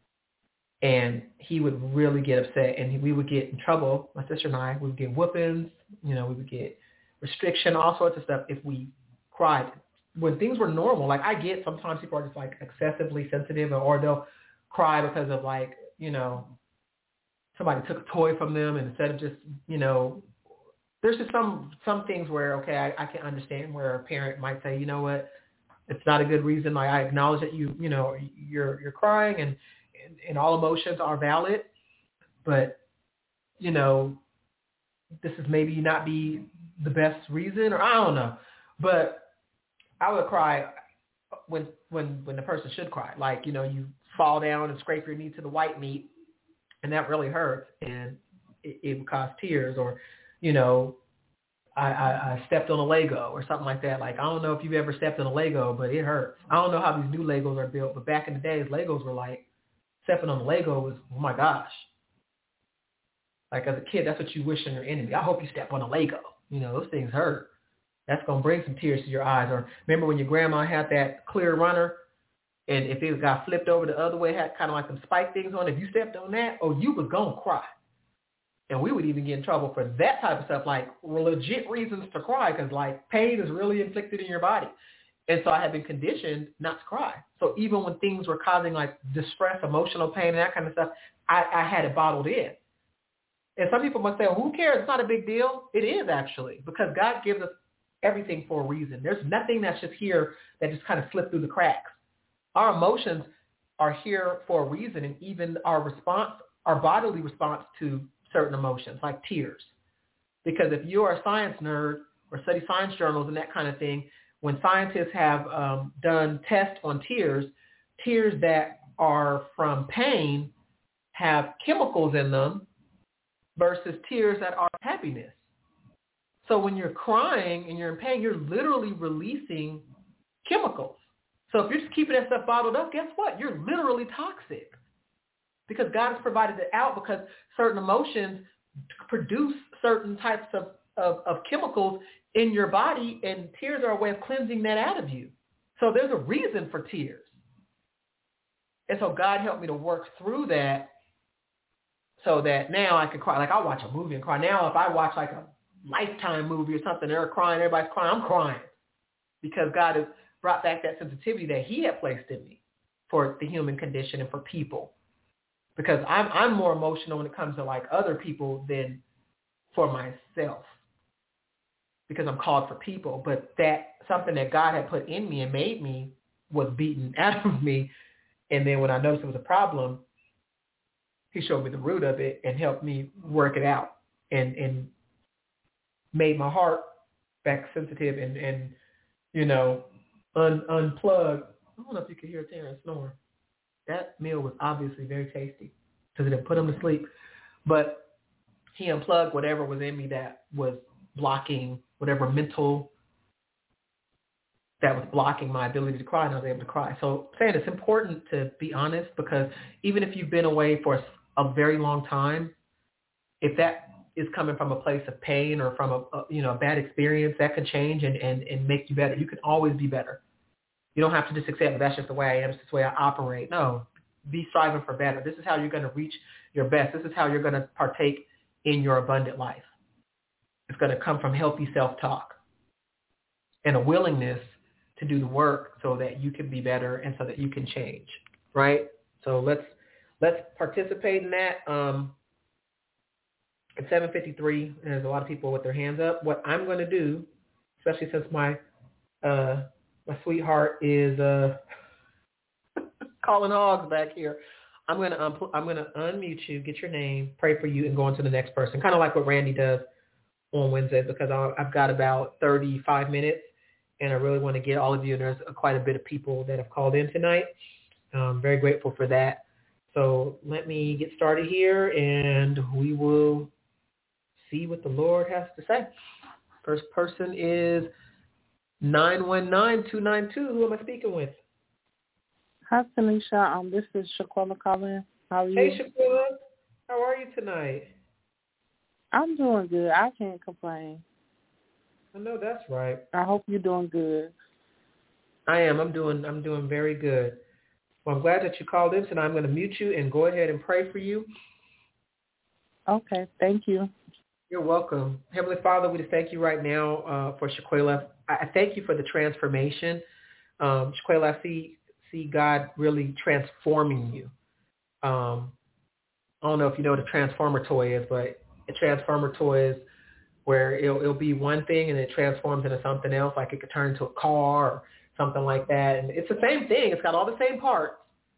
And he would really get upset, and we would get in trouble, my sister and I. We would get whoopings, you know, we would get restriction, all sorts of stuff if we cried. When things were normal, like I get sometimes people are just like excessively sensitive, or they'll cry because of like, you know, somebody took a toy from them, and instead of just, you know, there's just some some things where, okay, I, I can understand where a parent might say, you know what, it's not a good reason. Like I acknowledge that you, you know, you're you're crying, and and, and all emotions are valid, but you know, this is maybe not be the best reason, or I don't know. But I would cry when when when the person should cry. Like, you know, you fall down and scrape your knee to the white meat, and that really hurts, and it, it would cause tears. Or, you know, I, I, I stepped on a Lego or something like that. Like, I don't know if you've ever stepped on a Lego, but it hurts. I don't know how these new Legos are built, but back in the days, Legos were like, stepping on a Lego was, oh my gosh. Like as a kid, that's what you wish on your enemy. I hope you step on a Lego. You know, those things hurt. That's going to bring some tears to your eyes. Or remember when your grandma had that clear runner, and if it got flipped over the other way, it had kind of like some spike things on it. If you stepped on that, oh, you was going to cry. And we would even get in trouble for that type of stuff, like legit reasons to cry, because like pain is really inflicted in your body. And so I had been conditioned not to cry. So even when things were causing like distress, emotional pain, and that kind of stuff, I, I had it bottled in. And some people must say, well, who cares? It's not a big deal. It is actually, because God gives us everything for a reason. There's nothing that's just here that just kind of slipped through the cracks. Our emotions are here for a reason, and even our response, our bodily response to certain emotions, like tears. Because if you're a science nerd or study science journals and that kind of thing, when scientists have um, done tests on tears, tears that are from pain have chemicals in them versus tears that are happiness. So when you're crying and you're in pain, you're literally releasing chemicals. So if you're just keeping that stuff bottled up, guess what? You're literally toxic, because God has provided it out, because certain emotions produce certain types of, of, of chemicals in your body, and tears are a way of cleansing that out of you. So there's a reason for tears. And so God helped me to work through that so that now I can cry. Like I watch a movie and cry. Now if I watch like a Lifetime movie or something, they're crying, everybody's crying, I'm crying, because God has brought back that sensitivity that he had placed in me for the human condition and for people. Because I'm I'm more emotional when it comes to like other people than for myself, because I'm called for people. But that something that God had put in me and made me was beaten out of me. And then when I noticed it was a problem, he showed me the root of it and helped me work it out, and, and made my heart back sensitive and, and you know, un, unplug. I don't know if you could hear Terrence snore. That meal was obviously very tasty because it had put him to sleep. But he unplugged whatever was in me that was blocking, whatever mental that was blocking my ability to cry, and I was able to cry. So saying it's important to be honest, because even if you've been away for a very long time, if that is coming from a place of pain or from a, a you know a bad experience, that can change and, and, and make you better. You can always be better. You don't have to just accept, that's just the way I am, it's just the way I operate. No, be striving for better. This is how you're going to reach your best. This is how you're going to partake in your abundant life. It's going to come from healthy self-talk and a willingness to do the work so that you can be better and so that you can change, right? So let's let's participate in that. Um, At seven fifty-three, there's a lot of people with their hands up. What I'm going to do, especially since my uh, my sweetheart is uh, calling hogs back here. I'm gonna um, I'm gonna unmute you, get your name, pray for you, and go on to the next person. Kind of like what Randy does on Wednesdays, because I'll, I've got about thirty-five minutes, and I really want to get all of you. And there's quite a bit of people that have called in tonight. I'm very grateful for that. So let me get started here, and we will see what the Lord has to say. First person is nine one nine, two nine two. Who am I speaking with? Hi, Tanisha. Um, this is Shaquilla calling. How are you? Hey, Shaquilla. How are you tonight? I'm doing good. I can't complain. I know that's right. I hope you're doing good. I am. I'm doing. I'm doing very good. Well, I'm glad that you called in tonight. I'm going to mute you and go ahead and pray for you. Okay. Thank you. You're welcome. Heavenly Father, we just thank you right now uh, for Shaquilla. I thank you for the transformation. Um, Shaquilla, I see see God really transforming you. Um, I don't know if you know what a transformer toy is, but a transformer toy is where it'll, it'll be one thing and it transforms into something else, like it could turn into a car or something like that. And it's the same thing. It's got all the same parts,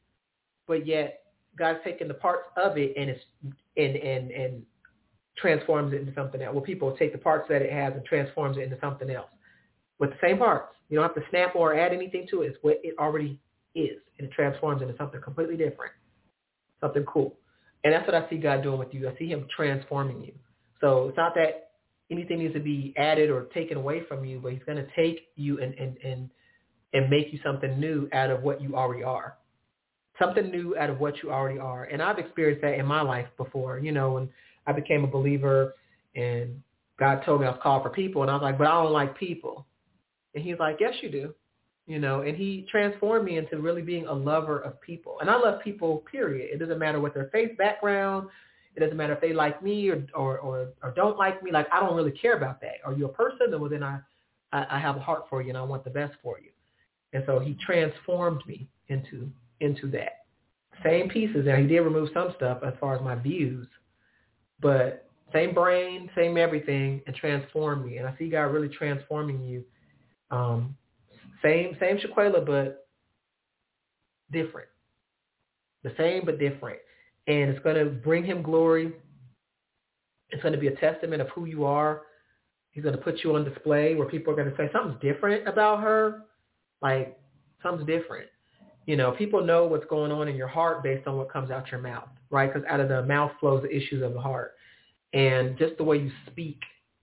but yet God's taking the parts of it and it's and and and transforms it into something else. Well, people take the parts that it has and transforms it into something else with the same parts. You don't have to snap or add anything to it. It's what it already is, and it transforms into something completely different, something cool. And that's what I see God doing with you. I see him transforming you. So it's not that anything needs to be added or taken away from you, but he's going to take you and, and, and, and make you something new out of what you already are. Something new out of what you already are. And I've experienced that in my life before. You know, when I became a believer and God told me I was called for people, and I was like, but I don't like people. And he's like, yes, you do. You know, and he transformed me into really being a lover of people. And I love people, period. It doesn't matter what their faith background. It doesn't matter if they like me or or, or, or don't like me. Like, I don't really care about that. Are you a person? Well, then I, I, I have a heart for you, and I want the best for you. And so he transformed me into into that. Same pieces. Now, he did remove some stuff as far as my views, but same brain, same everything, and transformed me. And I see God really transforming you. Um, Same, same Shaquilla, but different. The same, but different. And it's going to bring him glory. It's going to be a testament of who you are. He's going to put you on display where people are going to say something's different about her. Like, something's different. You know, people know what's going on in your heart based on what comes out your mouth, right? Because out of the mouth flows the issues of the heart. And just the way you speak.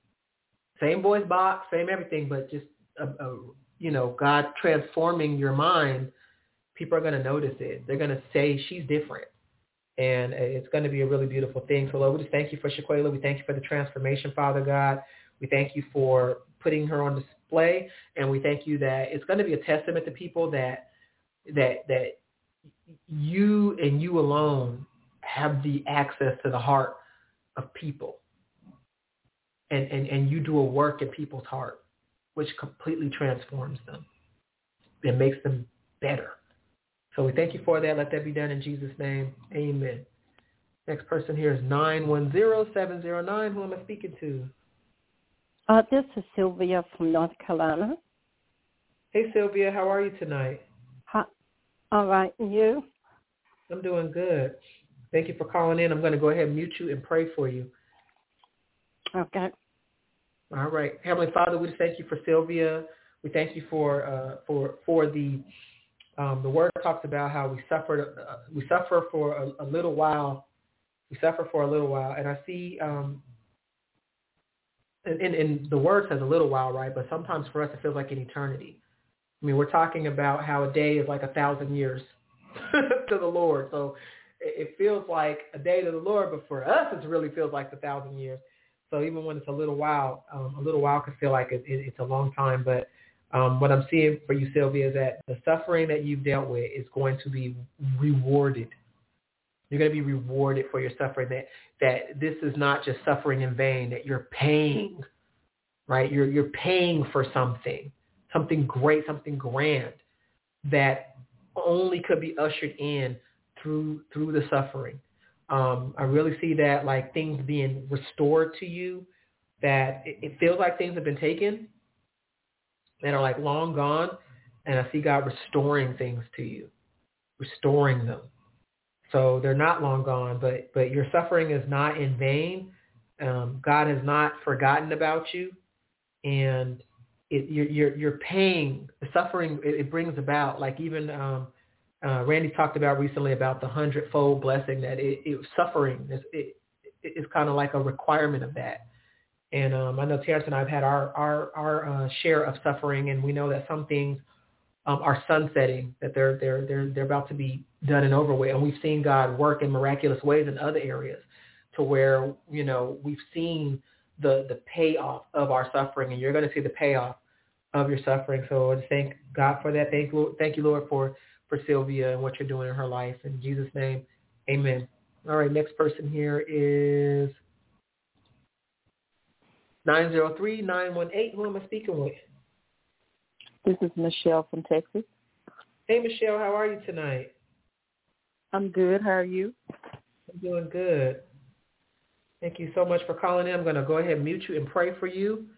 Same voice box, same everything, but just a, a you know, God transforming your mind, people are going to notice it. They're going to say she's different. And it's going to be a really beautiful thing. So, Lord, we just thank you for Shaquilla. We thank you for the transformation, Father God. We thank you for putting her on display. And we thank you that it's going to be a testament to people that that that you and you alone have the access to the heart of people. And, and, and you do a work in people's heart, which completely transforms them and makes them better. So we thank you for that. Let that be done in Jesus' name. Amen. Next person here is nine one zero, seven zero nine. Who am I speaking to? Uh, this is Sylvia from North Carolina. Hey, Sylvia. How are you tonight? Hi. All right. And you? I'm doing good. Thank you for calling in. I'm going to go ahead and mute you and pray for you. Okay. All right. Heavenly Father, we just thank you for Sylvia. We thank you for uh, for for the um, the word talks about how we suffered uh, we suffer for a, a little while. We suffer for a little while, and I see um, and, and, and the word says a little while, right? But sometimes for us it feels like an eternity. I mean, we're talking about how a day is like a thousand years to the Lord. So it, it feels like a day to the Lord, but for us it really feels like a thousand years. So even when it's a little while, um, a little while can feel like it, it, it's a long time. But um, what I'm seeing for you, Sylvia, is that the suffering that you've dealt with is going to be rewarded. You're going to be rewarded for your suffering, that that this is not just suffering in vain, that you're paying, right? You're you're paying for something, something great, something grand that only could be ushered in through through the suffering. Um, I really see that like things being restored to you, that it, it feels like things have been taken, that are like long gone, and I see God restoring things to you, restoring them. So they're not long gone, but but your suffering is not in vain. Um, God has not forgotten about you, and it, you're, you're you're paying the suffering it, it brings about. Like even um, uh, Randy talked about recently about the hundredfold blessing that it, it suffering is it, it is kind of like a requirement of that. And um, I know Terrence and I have had our our our uh, share of suffering, and we know that some things um, are sunsetting, that they're they're they're they're about to be done and over with. And we've seen God work in miraculous ways in other areas, to where you know we've seen the the payoff of our suffering, and you're going to see the payoff of your suffering. So I thank God for that. Thank you, thank you, Lord, for for Sylvia and what you're doing in her life. In Jesus' name, amen. All right, next person here is nine zero three, nine one eight. Who am I speaking with? This is Michelle from Texas. Hey, Michelle, how are you tonight? I'm good. How are you? I'm doing good. Thank you so much for calling in. I'm going to go ahead and mute you and pray for you.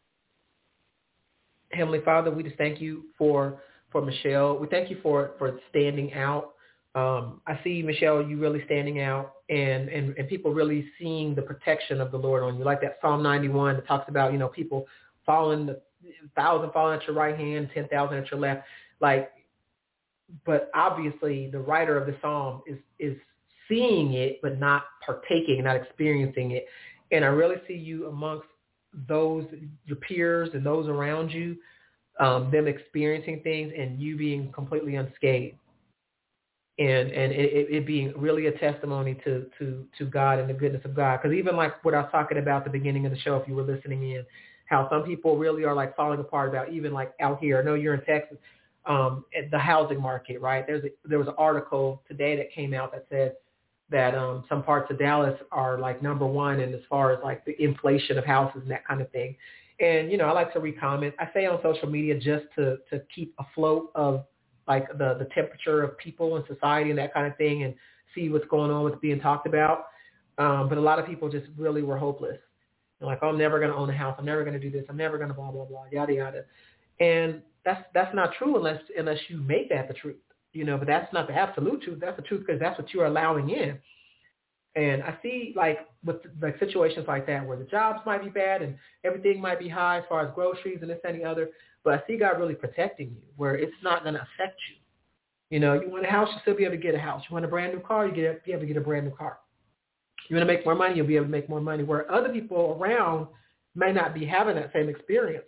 Heavenly Father, we just thank you for for Michelle. We thank you for, for standing out. Um, I see, Michelle, you really standing out, and, and, and people really seeing the protection of the Lord on you. Like that Psalm ninety-one that talks about, you know, people falling, the thousand falling at your right hand, ten thousand at your left. Like, but obviously the writer of the Psalm is, is seeing it, but not partaking, not experiencing it. And I really see you amongst those, your peers and those around you, um, them experiencing things and you being completely unscathed. And and it, it being really a testimony to, to, to God and the goodness of God. Because even like what I was talking about at the beginning of the show, if you were listening in, how some people really are like falling apart about even like out here. I know you're in Texas, um, at the housing market, right? There's a, there was an article today that came out that said that um, some parts of Dallas are like number one in as far as like the inflation of houses and that kind of thing. And, you know, I like to recomment. I say on social media just to, to keep afloat of like the, the temperature of people and society and that kind of thing and see what's going on, what's being talked about. Um, but a lot of people just really were hopeless. They're like, oh, I'm never going to own a house. I'm never going to do this. I'm never going to blah, blah, blah, yada, yada. And that's that's not true unless unless you make that the truth, you know, but that's not the absolute truth. That's the truth because that's what you are allowing in. And I see like with like situations like that where the jobs might be bad and everything might be high as far as groceries and this and the other, but I see God really protecting you where it's not going to affect you. You know, you want a house, you'll still be able to get a house. You want a brand new car, you get be able to get a brand new car. You want to make more money, you'll be able to make more money, where other people around may not be having that same experience.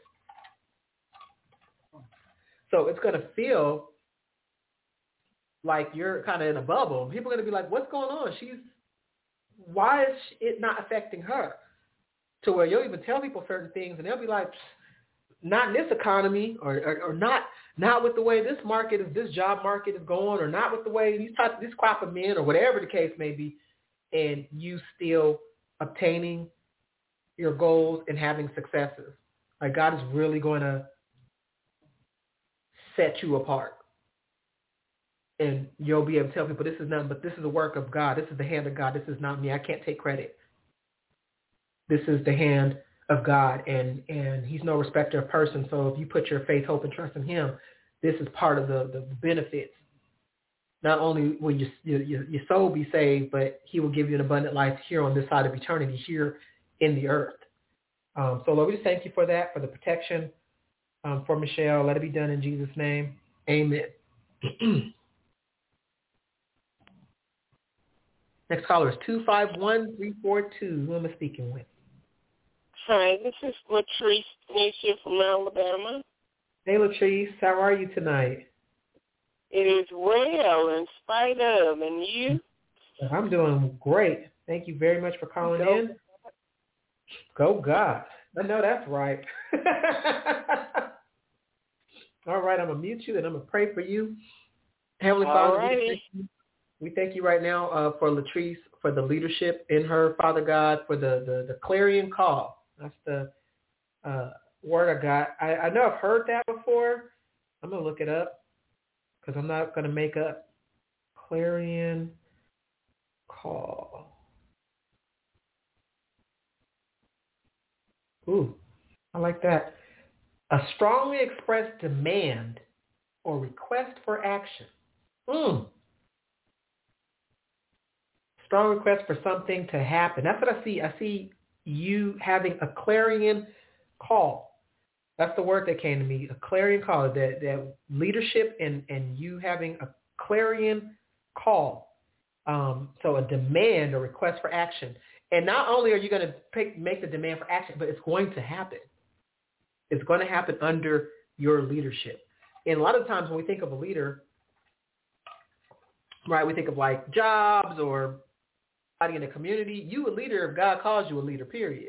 So it's going to feel like you're kind of in a bubble. People are going to be like, what's going on? She's, why is it not affecting her? To where you'll even tell people certain things and they'll be like, not in this economy or, or, or not not with the way this market is, this job market is going, or not with the way these type, this crop of men or whatever the case may be, and you still obtaining your goals and having successes. Like God is really going to set you apart. And you'll be able to tell people this is nothing, but this is the work of God. This is the hand of God. This is not me. I can't take credit. This is the hand of God, and, and he's no respecter of person. So if you put your faith, hope, and trust in him, this is part of the, the benefits. Not only will your, your, your soul be saved, but he will give you an abundant life here on this side of eternity, here in the earth. Um, so Lord, we just thank you for that, for the protection um, for Michelle. Let it be done in Jesus' name. Amen. Next caller is two five one, three four two. Who am I speaking with? Hi, this is Latrice Nisha from Alabama. Hey, Latrice. How are you tonight? It is well, in spite of. And you? I'm doing great. Thank you very much for calling Go. in. Go God. I know that's right. All right, I'm going to mute you and I'm going to pray for you. Heavenly Father, we thank, you, we thank you right now uh, for Latrice, for the leadership in her, Father God, for the, the, the clarion call. That's the uh, word I got. I, I know I've heard that before. I'm going to look it up because I'm not going to make up clarion call. Ooh, I like that. A strongly expressed demand or request for action. Mm. Strong request for something to happen. That's what I see. I see you having a clarion call. That's the word that came to me, a clarion call, that, that leadership and, and you having a clarion call. Um, so a demand or request for action. And not only are you going to pick, make the demand for action, but it's going to happen. It's going to happen under your leadership. And a lot of times when we think of a leader, right, we think of like jobs or somebody in the community. You a leader if God calls you a leader, period.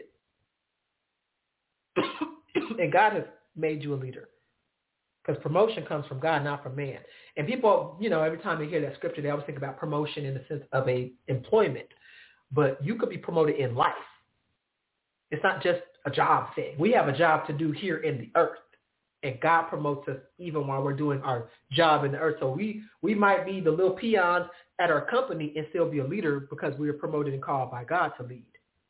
And God has made you a leader. Because promotion comes from God, not from man. And people, you know, every time they hear that scripture, they always think about promotion in the sense of a employment. But you could be promoted in life. It's not just a job thing. We have a job to do here in the earth. And God promotes us even while we're doing our job in the earth. So we, we might be the little peons at our company and still be a leader because we are promoted and called by God to lead.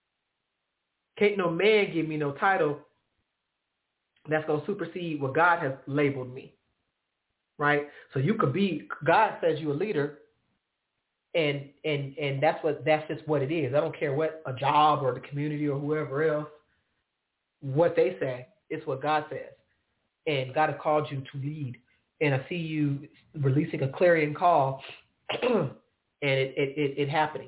Can't no man give me no title that's going to supersede what God has labeled me, right? So you could be, God says you're a leader, and and and that's what that's just what it is. I don't care what a job or the community or whoever else, what they say. It's what God says. And God has called you to lead. And I see you releasing a clarion call and it, it, it, it happening.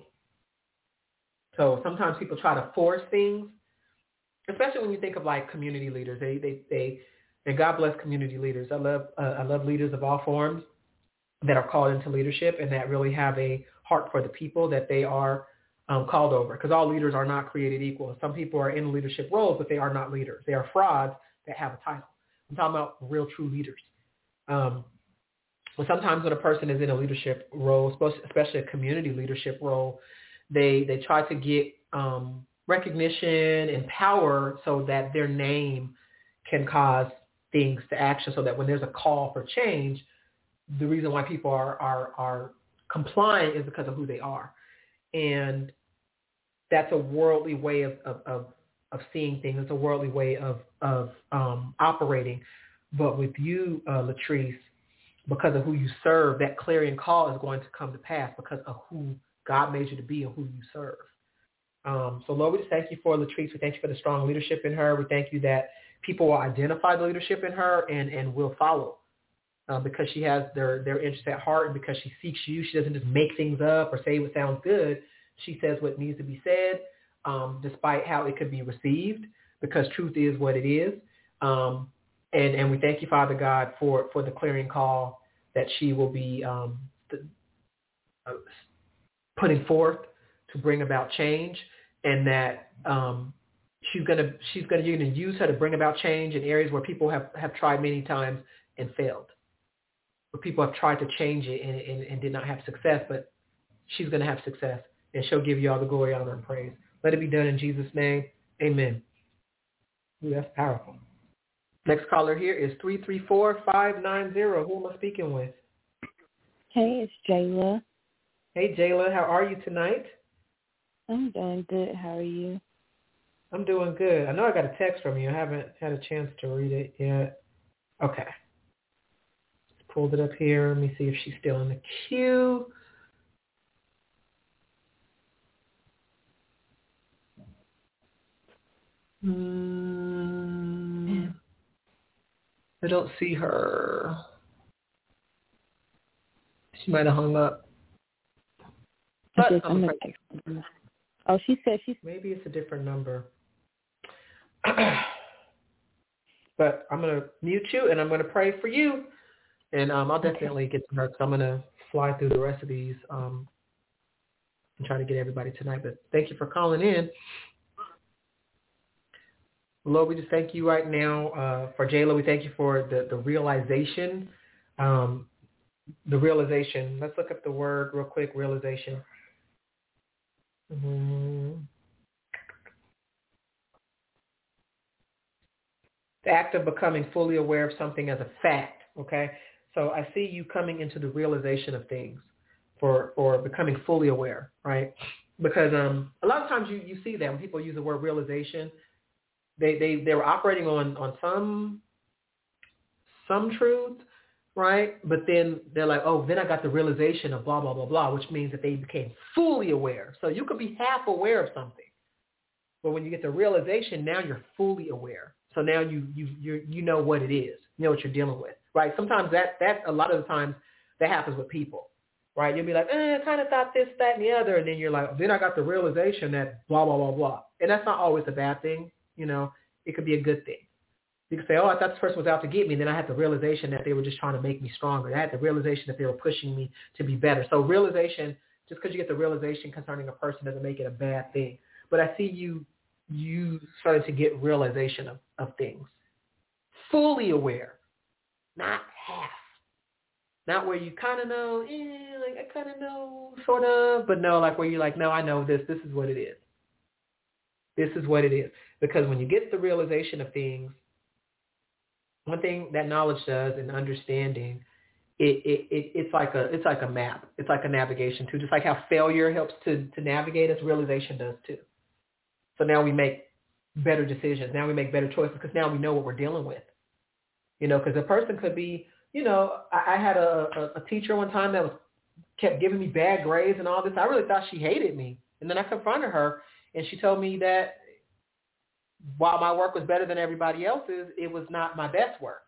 So sometimes people try to force things, especially when you think of like community leaders. They, they, they, and God bless community leaders. I love, uh, I love leaders of all forms that are called into leadership and that really have a heart for the people that they are um, called over. Because all leaders are not created equal. Some people are in leadership roles, but they are not leaders. They are frauds that have a title. I'm talking about real, true leaders. Um, well, sometimes when a person is in a leadership role, especially a community leadership role, they they try to get um, recognition and power so that their name can cause things to action, so that when there's a call for change, the reason why people are are, are complying is because of who they are. And that's a worldly way of, of, of of seeing things. It's a worldly way of, of um, operating. But with you, uh, Latrice, because of who you serve, that clarion call is going to come to pass because of who God made you to be and who you serve. Um, so, Lord, we just thank you for Latrice. We thank you for the strong leadership in her. We thank you that people will identify the leadership in her and, and will follow uh, because she has their, their interests at heart and because she seeks you. She doesn't just make things up or say what sounds good. She says what needs to be said. Um, despite how it could be received, because truth is what it is. Um, and, and we thank you, Father God, for, for the clarion call that she will be um, the, uh, putting forth to bring about change, and that um, she's going to she's going to use her to bring about change in areas where people have, have tried many times and failed, where people have tried to change it and, and, and did not have success, but she's going to have success, and she'll give you all the glory, honor, and praise. Let it be done in Jesus' name. Amen. Ooh, that's powerful. Next caller here is three three four, five nine zero. Who am I speaking with? Hey, it's Jayla. Hey, Jayla. How are you tonight? I'm doing good. How are you? I'm doing good. I know I got a text from you. I haven't had a chance to read it yet. Okay. Pulled it up here. Let me see if she's still in the queue. Mm, I don't see her. She might have hung up. But Just, I'm gonna, oh, she said she's... Maybe it's a different number. But I'm going to mute you, and I'm going to pray for you. And um, I'll definitely okay. get to her, because I'm going to fly through the rest of these um, and try to get everybody tonight. But thank you for calling in. Lord, we just thank you right now uh, for Jayla. We thank you for the, the realization. Um, the realization. Let's look up the word real quick, realization. Mm-hmm. The act of becoming fully aware of something as a fact, okay? So I see you coming into the realization of things for, for becoming fully aware, right? Because um, a lot of times you, you see that when people use the word realization, They they they were operating on, on some some truth, right? But then they're like, oh, then I got the realization of blah, blah, blah, blah, which means that they became fully aware. So you could be half aware of something. But when you get the realization, now you're fully aware. So now you you you you know what it is. You know what you're dealing with, right? Sometimes that, that a lot of the times that happens with people, right? You'll be like, eh, I kind of thought this, that, and the other. And then you're like, then I got the realization that blah, blah, blah, blah. And that's not always a bad thing. You know, it could be a good thing. You could say, oh, I thought this person was out to get me. And then I had the realization that they were just trying to make me stronger. I had the realization that they were pushing me to be better. So realization, just because you get the realization concerning a person doesn't make it a bad thing. But I see you you started to get realization of, of things. Fully aware, not half. Not where you kind of know, eh, like I kind of know, sort of, but no, like where you're like, no, I know this. This is what it is. This is what it is. Because when you get the realization of things, one thing that knowledge does and understanding, it, it, it it's like a it's like a map. It's like a navigation too. Just like how failure helps to, to navigate us, realization does too. So now we make better decisions. Now we make better choices because now we know what we're dealing with. You know, because a person could be, you know, I, I had a, a, a teacher one time that was kept giving me bad grades and all this. I really thought she hated me. And then I confronted her and she told me that while my work was better than everybody else's, it was not my best work.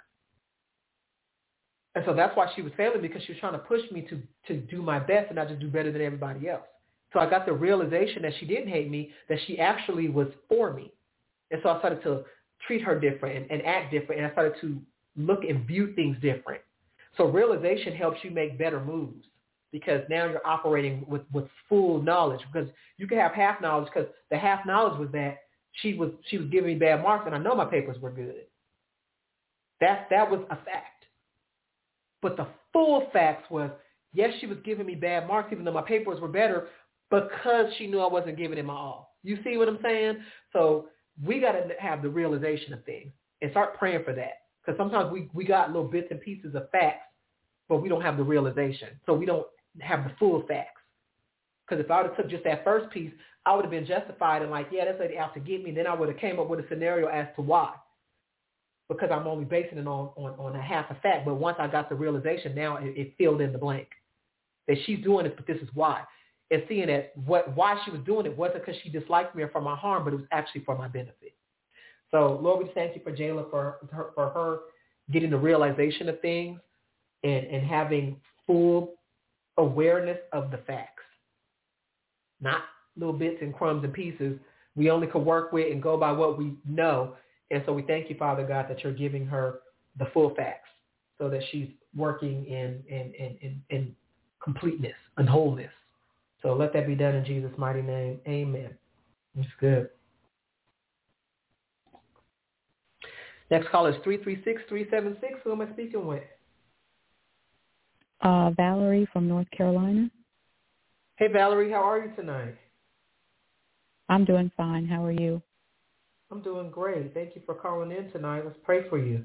And so that's why she was failing, because she was trying to push me to, to do my best and not just do better than everybody else. So I got the realization that she didn't hate me, that she actually was for me. And so I started to treat her different and, and act different, and I started to look and view things different. So realization helps you make better moves, because now you're operating with, with full knowledge, because you can have half knowledge, because the half knowledge was that she was she was giving me bad marks and I know my papers were good. That, that was a fact. But the full facts was, yes, she was giving me bad marks even though my papers were better, because she knew I wasn't giving it my all. You see what I'm saying? So we got to have the realization of things and start praying for that. Because sometimes we, we got little bits and pieces of facts, but we don't have the realization. So we don't have the full facts. Because if I would have took just that first piece, I would have been justified and like, yeah, that's lady out to get me. Then I would have came up with a scenario as to why. Because I'm only basing it on, on, on a half a fact. But once I got the realization, now it, it filled in the blank. That she's doing this, but this is why. And seeing that what why she was doing it wasn't because she disliked me or for my harm, but it was actually for my benefit. So, Lord, we just thank you for Jayla, for her, for her getting the realization of things and, and having full awareness of the facts, not little bits and crumbs and pieces. We only could work with and go by what we know. And so we thank you, Father God, that you're giving her the full facts so that she's working in, in, in, in, in completeness and wholeness. So let that be done in Jesus' mighty name. Amen. That's good. Next call is three three six, three seven six. Who am I speaking with? Uh, Valerie from North Carolina. Hey, Valerie, how are you tonight? I'm doing fine. How are you? I'm doing great. Thank you for calling in tonight. Let's pray for you.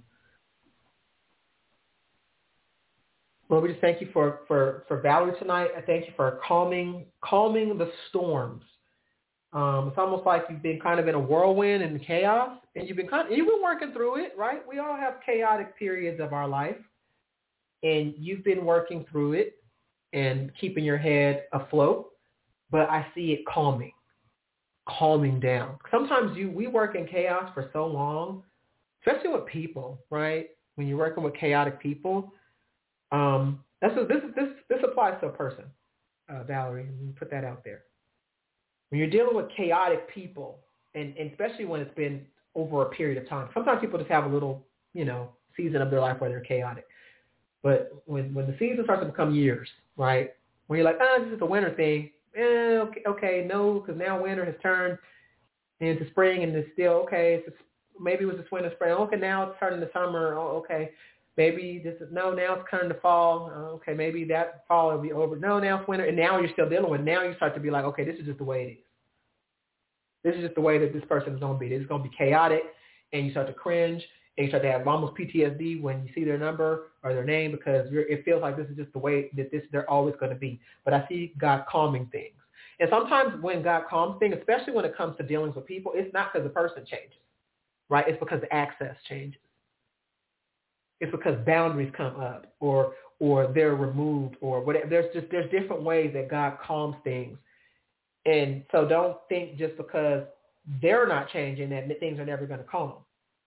Lord, we just thank you for, for, for Valerie tonight. I thank you for calming calming the storms. Um, it's almost like you've been kind of in a whirlwind and chaos, and you've been kind of, you've been working through it, right? We all have chaotic periods of our life, and you've been working through it and keeping your head afloat. But I see it calming, calming down. Sometimes you we work in chaos for so long, especially with people, right? When you're working with chaotic people. Um, that's a, this this this applies to a person, uh, Valerie. Let me put that out there. When you're dealing with chaotic people, and, and especially when it's been over a period of time, sometimes people just have a little, you know, season of their life where they're chaotic. But when when the season starts to become years, right? When you're like, ah, oh, this is a winter thing. Eh, okay, okay, no, because now winter has turned into spring, and it's still okay. It's just, maybe it was this winter, spring. Okay, now it's turning to summer. Oh, okay. Maybe this is, no, now it's turning to fall. Uh, okay, maybe that fall will be over. No, now it's winter. And now you're still dealing with it. Now you start to be like, okay, this is just the way it is. This is just the way that this person is going to be. This is going to be chaotic. And you start to cringe. And you start to have almost P T S D when you see their number or their name, because you're, it feels like this is just the way that this they're always going to be. But I see God calming things. And sometimes when God calms things, especially when it comes to dealings with people, it's not because the person changes, right? It's because the access changes. it's because boundaries come up or or they're removed or whatever. There's just there's different ways that God calms things. And so don't think just because they're not changing that things are never going to calm.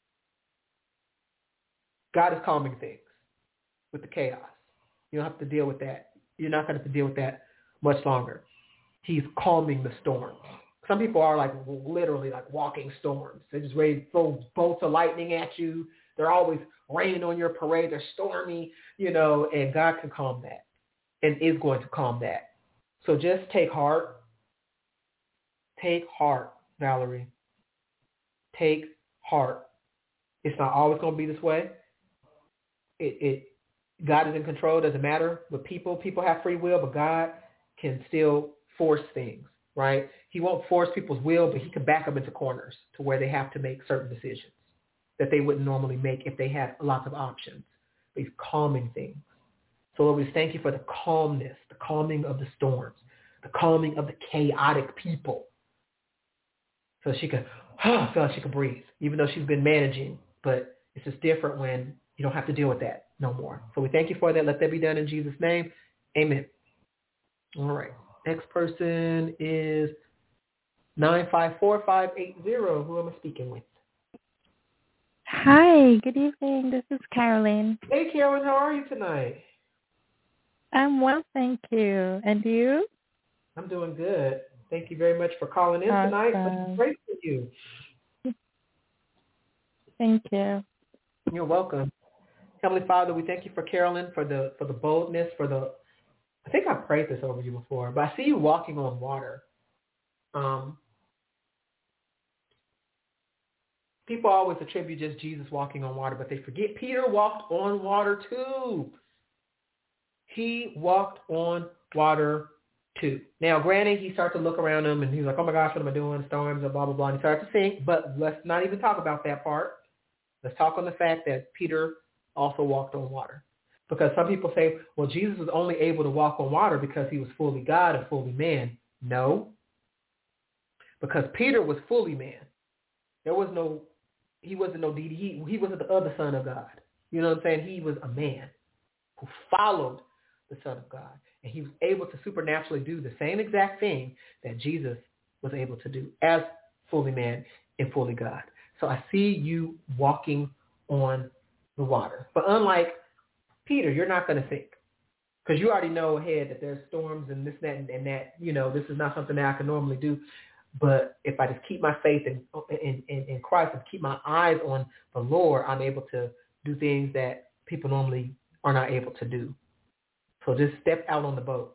God is calming things with the chaos. You don't have to deal with that. You're not going to have to deal with that much longer. He's calming the storms. Some people are like literally like walking storms. They're just ready to throw bolts of lightning at you. They're always raining on your parade. They're stormy, you know, and God can calm that and is going to calm that. So just take heart. Take heart, Valerie. Take heart. It's not always going to be this way. It, it God is in control. It doesn't matter. With people, people have free will, but God can still force things, right? He won't force people's will, but he can back them into corners to where they have to make certain decisions that they wouldn't normally make if they had lots of options. But he's calming things. So Lord, we thank you for the calmness, the calming of the storms, the calming of the chaotic people. So she can, oh, feel like she can breathe, even though she's been managing. But it's just different when you don't have to deal with that no more. So we thank you for that. Let that be done in Jesus' name. Amen. All right. Next person is nine five four five eight zero. Who am I speaking with? Hi, good evening. This is Caroline. Hey, Carolyn. How are you tonight? I'm well, thank you. And you? I'm doing good. Thank you very much for calling in awesome. tonight. I'm grateful for you. Thank you. You're welcome. Heavenly Father, we thank you for Carolyn, for the for the boldness, for the, I think I've prayed this over you before, but I see you walking on water. Um, people always attribute just Jesus walking on water, but they forget Peter walked on water too. He walked on water too. Now, granted, he started to look around him and he was like, oh my gosh, what am I doing? Storms and blah, blah, blah. And he started to sink, but let's not even talk about that part. Let's talk on the fact that Peter also walked on water. Because some people say, well, Jesus was only able to walk on water because he was fully God and fully man. No. Because Peter was fully man. There was no, he wasn't no deity. He, he wasn't the other son of God. You know what I'm saying? He was a man who followed the Son of God. And he was able to supernaturally do the same exact thing that Jesus was able to do as fully man and fully God. So I see you walking on the water. But unlike Peter, you're not going to sink because you already know ahead that there's storms and this, that, and, and that, you know, this is not something that I can normally do. But if I just keep my faith in, in, in, in Christ and keep my eyes on the Lord, I'm able to do things that people normally are not able to do. So just step out on the boat.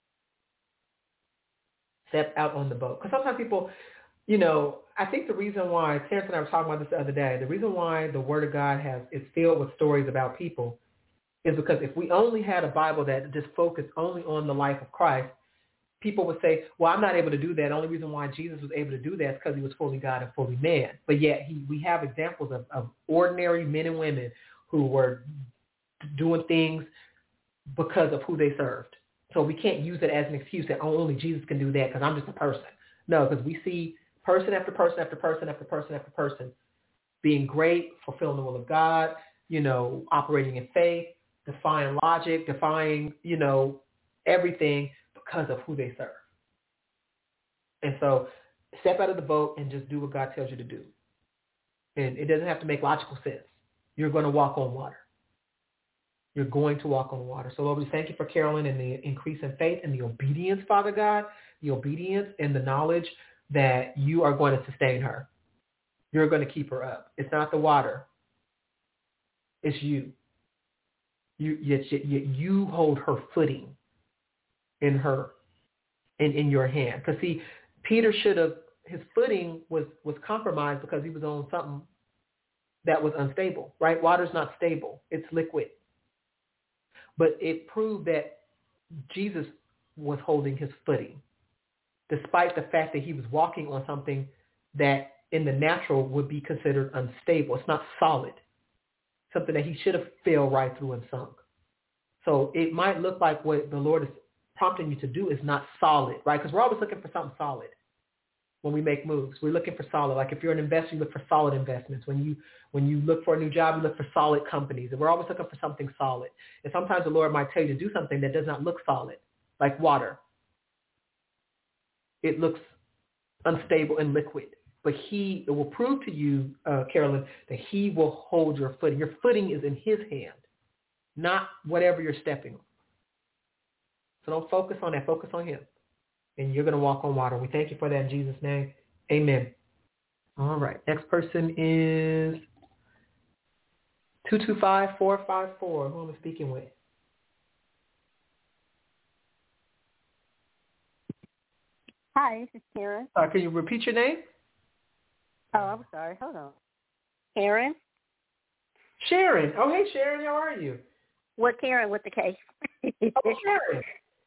Step out on the boat. Because sometimes people, you know, I think the reason why, Terrence and I were talking about this the other day, the reason why the Word of God has is filled with stories about people is because if we only had a Bible that just focused only on the life of Christ, people would say, well, I'm not able to do that. The only reason why Jesus was able to do that is because he was fully God and fully man. But yet he, we have examples of, of ordinary men and women who were doing things because of who they served. So we can't use it as an excuse that oh, only Jesus can do that because I'm just a person. No, because we see person after person after person after person after person being great, fulfilling the will of God, you know, operating in faith, defying logic, defying, you know, everything because of who they serve. And so step out of the boat and just do what God tells you to do. And it doesn't have to make logical sense. You're going to walk on water. You're going to walk on water. So Lord, we thank you for Carolyn and the increase in faith and the obedience, Father God, the obedience and the knowledge that you are going to sustain her. You're going to keep her up. It's not the water. It's you. You, you, you, you hold her footing in her, in, in your hand. Because see, Peter should have, his footing was, was compromised because he was on something that was unstable, right? Water's not stable. It's liquid. But it proved that Jesus was holding his footing, despite the fact that he was walking on something that in the natural would be considered unstable. It's not solid, something that he should have fell right through and sunk. So it might look like what the Lord is prompting you to do is not solid, right? Because we're always looking for something solid. when we make moves. We're looking for solid. Like if you're an investor, you look for solid investments. When you when you look for a new job, you look for solid companies. And we're always looking for something solid. And sometimes the Lord might tell you to do something that does not look solid, like water. It looks unstable and liquid. But he it will prove to you, uh, Carolyn, that he will hold your footing. Your footing is in his hand, not whatever you're stepping on. So don't focus on that. Focus on him. And you're going to walk on water. We thank you for that in Jesus' name. Amen. All right. Next person is two two five, four five four. Who am I speaking with? Hi, this is Karen. Uh, can you repeat your name? Oh, I'm sorry. Hold on. Karen? Sharon. Oh, hey, Sharon. How are you? What Karen with the K? Oh, Sharon.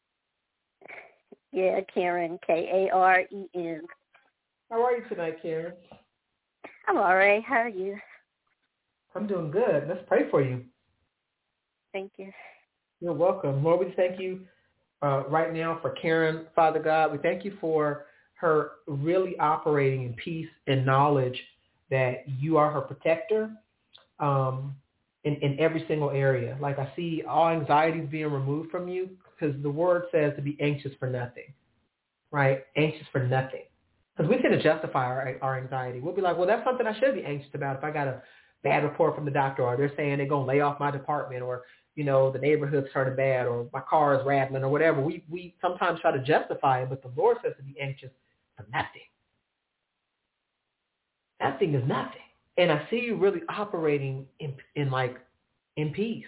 Yeah, Karen, K A R E N. How are you tonight, Karen? I'm all right. How are you? I'm doing good. Let's pray for you. Thank you. You're welcome. Lord, we thank you uh, right now for Karen, Father God. We thank you for her really operating in peace and knowledge that you are her protector um, in, in every single area. Like I see all anxieties being removed from you, because the word says to be anxious for nothing, right? Anxious for nothing. Because we tend to justify our, our anxiety. We'll be like, well, that's something I should be anxious about if I got a bad report from the doctor, or they're saying they're going to lay off my department, or, you know, the neighborhood's turning bad, or my car is rattling, or whatever. We we sometimes try to justify it, but the Lord says to be anxious for nothing. Nothing is nothing. And I see you really operating in, in like, in peace.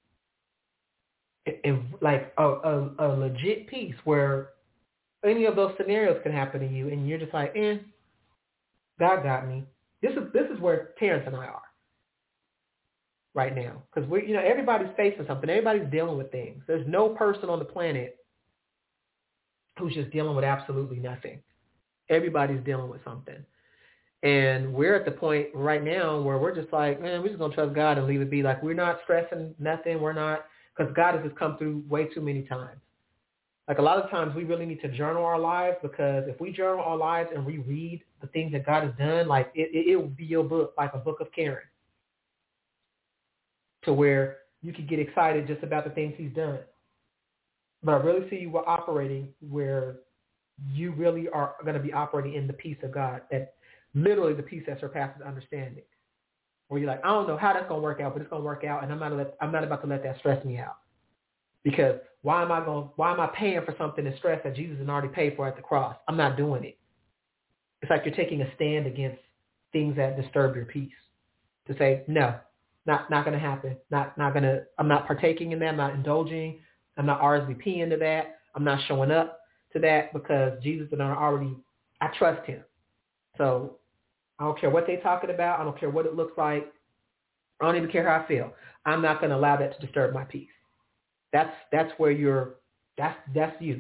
In like a, a, a legit peace where any of those scenarios can happen to you, and you're just like, eh, God got me. This is this is where Terrence and I are right now, because we, you know, everybody's facing something. Everybody's dealing with things. There's no person on the planet who's just dealing with absolutely nothing. Everybody's dealing with something, and we're at the point right now where we're just like, man, we're just gonna trust God and leave it be. Like we're not stressing nothing. We're not. Because God has just come through way too many times. Like a lot of times we really need to journal our lives, because if we journal our lives and reread the things that God has done, like it, it, it will be your book, like a book of Karen, to where you can get excited just about the things he's done. But I really see you operating where you really are going to be operating in the peace of God, that literally the peace that surpasses understanding. Where you're like, I don't know how that's going to work out, but it's going to work out, and I'm not let, I'm not about to let that stress me out. Because why am I going? Why am I paying for something in stress that Jesus has already paid for at the cross? I'm not doing it. It's like you're taking a stand against things that disturb your peace. To say no, not not going to happen. Not not going to. I'm not partaking in that. I'm not indulging. I'm not R S V P into that. I'm not showing up to that, because Jesus has already. I trust him. So I don't care what they're talking about. I don't care what it looks like. I don't even care how I feel. I'm not going to allow that to disturb my peace. That's that's where you're. That's that's you.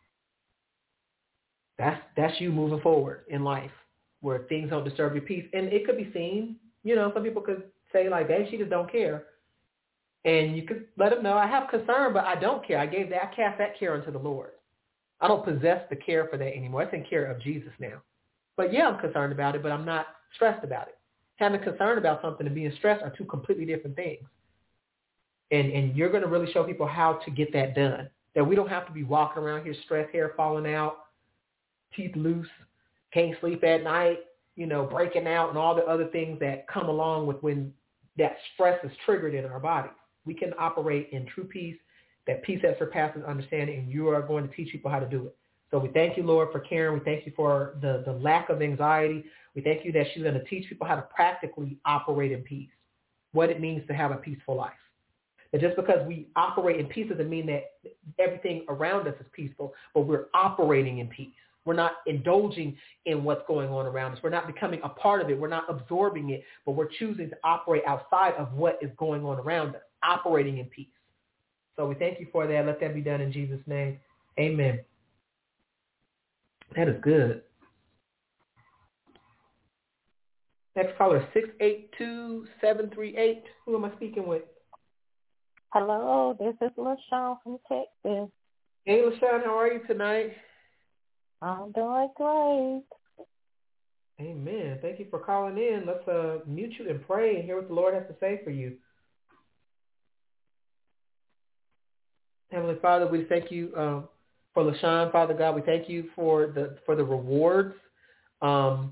That's that's you moving forward in life, where things don't disturb your peace, and it could be seen. You know, some people could say like, "Hey, she just don't care," and you could let them know, "I have concern, but I don't care. I gave that. I cast that care unto the Lord. I don't possess the care for that anymore. It's in care of Jesus now." But yeah, I'm concerned about it, but I'm not stressed about it. Having concern about something and being stressed are two completely different things. And and you're going to really show people how to get that done. That we don't have to be walking around here stressed, hair falling out, teeth loose, can't sleep at night, you know, breaking out, and all the other things that come along with when that stress is triggered in our body. We can operate in true peace, that peace that surpasses understanding, and you are going to teach people how to do it. So we thank you, Lord, for Karen. We thank you for the, the lack of anxiety. We thank you that she's going to teach people how to practically operate in peace, what it means to have a peaceful life. That just because we operate in peace doesn't mean that everything around us is peaceful, but we're operating in peace. We're not indulging in what's going on around us. We're not becoming a part of it. We're not absorbing it, but we're choosing to operate outside of what is going on around us, operating in peace. So we thank you for that. Let that be done in Jesus' name. Amen. That is good. Next caller, six eight two, seven three eight. Who am I speaking with? Hello, this is LaShawn from Texas. Hey, LaShawn, how are you tonight? I'm doing great. Amen. Thank you for calling in. Let's uh, mute you and pray and hear what the Lord has to say for you. Heavenly Father, we thank you um, for LaShawn, Father God. We thank you for the for the rewards. Um,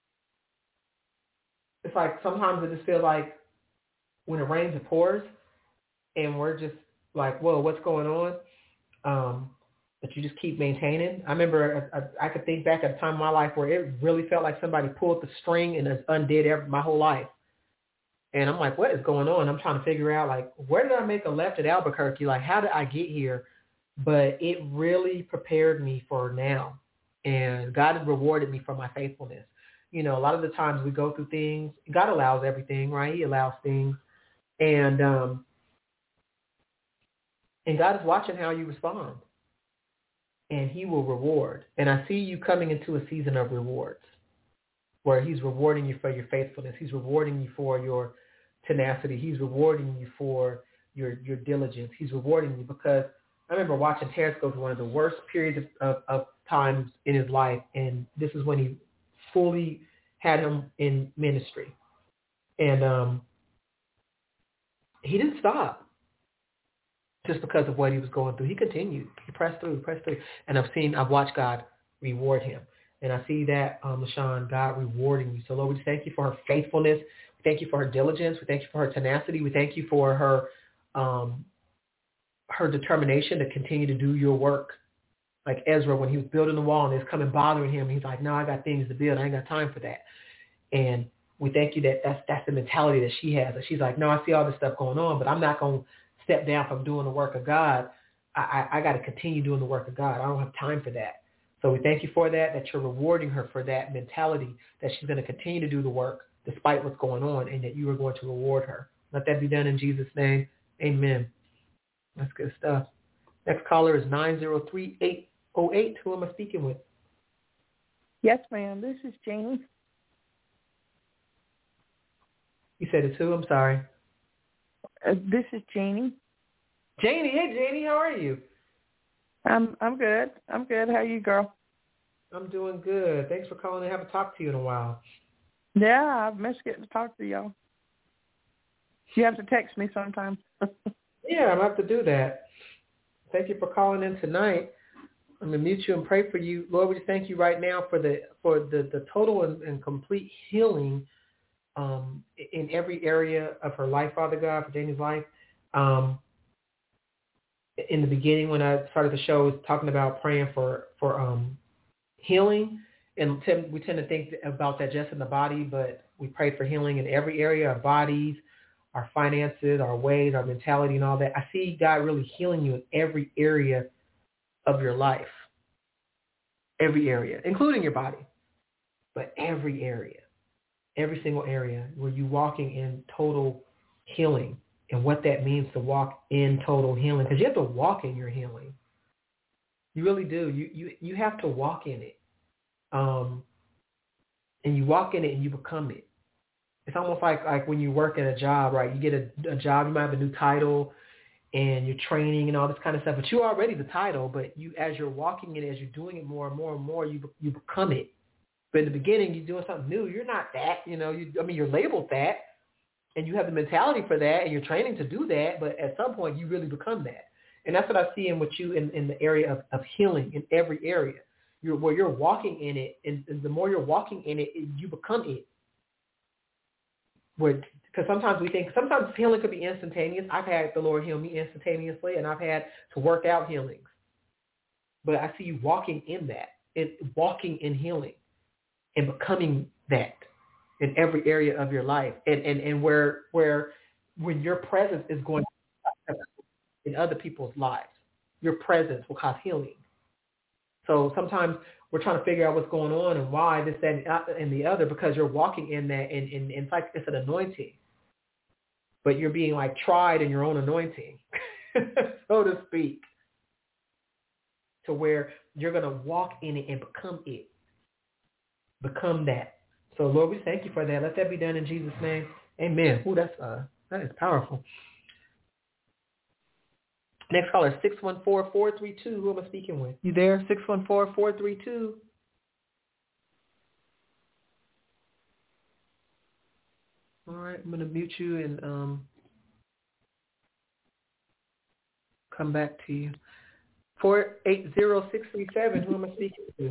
it's like sometimes it just feels like when it rains, it pours, and we're just like, whoa, what's going on? Um, but you just keep maintaining. I remember I, I could think back at a time in my life where it really felt like somebody pulled the string and has undid every, my whole life. And I'm like, what is going on? I'm trying to figure out, like, where did I make a left at Albuquerque? Like, how did I get here? But it really prepared me for now. And God has rewarded me for my faithfulness. You know, a lot of the times we go through things. God allows everything, right? He allows things. And um, and God is watching how you respond. And he will reward. And I see you coming into a season of rewards, where he's rewarding you for your faithfulness. He's rewarding you for your tenacity. He's rewarding you for your your diligence. He's rewarding you because I remember watching Terrence go through one of the worst periods of, of, of times in his life, and this is when he fully had him in ministry. And um, he didn't stop just because of what he was going through. He continued. He pressed through, pressed through. And I've seen, I've watched God reward him. And I see that, um, LaShawn, God rewarding you. So, Lord, we just thank you for her faithfulness. We thank you for her diligence. We thank you for her tenacity. We thank you for her um, her determination to continue to do your work. Like Ezra, when he was building the wall and it's coming bothering him, he's like, no, I got things to build. I ain't got time for that. And we thank you that that's, that's the mentality that she has. And she's like, no, I see all this stuff going on, but I'm not going to step down from doing the work of God. I, I, I got to continue doing the work of God. I don't have time for that. So we thank you for that, that you're rewarding her for that mentality, that she's going to continue to do the work despite what's going on, and that you are going to reward her. Let that be done in Jesus' name. Amen. That's good stuff. Next caller is nine zero three, eight oh eight. Who am I speaking with? Yes, ma'am. This is Janie. You said it's who? I'm sorry. Uh, this is Janie. Janie. Hey, Janie. How are you? I'm I'm good. I'm good. How are you, girl? I'm doing good. Thanks for calling. I haven't talked to you in a while. Yeah, I've missed getting to talk to y'all. You have to text me sometime. Yeah, I'm going to have to do that. Thank you for calling in tonight. I'm going to mute you and pray for you. Lord, we just thank you right now for the for the, the total and, and complete healing um, in every area of her life, Father God, for Janie's life. Um, in the beginning, when I started the show, I was talking about praying for, for um, healing. And we tend to think about that just in the body, but we pray for healing in every area, our bodies, our finances, our ways, our mentality, and all that. I see God really healing you in every area of your life. Every area, including your body, but every area, every single area where you're walking in total healing, and what that means to walk in total healing. Because you have to walk in your healing. You really do. You you you have to walk in it. Um, and you walk in it and you become it. It's almost like, like when you work at a job, right? You get a, a job, you might have a new title and you're training and all this kind of stuff, but you're already the title, but you, as you're walking in it, as you're doing it more and more and more, you you become it. But in the beginning, you're doing something new. You're not that, you know, you, I mean, you're labeled that and you have the mentality for that and you're training to do that, but at some point you really become that. And that's what I see in with you in, in the area of, of healing in every area. You're, where you're walking in it, and, and the more you're walking in it, it you become it. Because sometimes we think, sometimes healing could be instantaneous. I've had the Lord heal me instantaneously, and I've had to work out healings. But I see you walking in that, it, walking in healing, and becoming that in every area of your life. And and, and where where when your presence is going in other people's lives, your presence will cause healing. So sometimes we're trying to figure out what's going on and why this, that, and the other, because you're walking in that, and, and, and it's like it's an anointing. But you're being like tried in your own anointing, so to speak, to where you're going to walk in it and become it. Become that. So, Lord, we thank you for that. Let that be done in Jesus' name. Amen. Ooh, that's, uh, that is powerful. Next caller is six one four, four three two. Who am I speaking with? You there? six one four, four three two. All right, I'm going to mute you and um, come back to you. four eight zero, six three seven, who am I speaking to?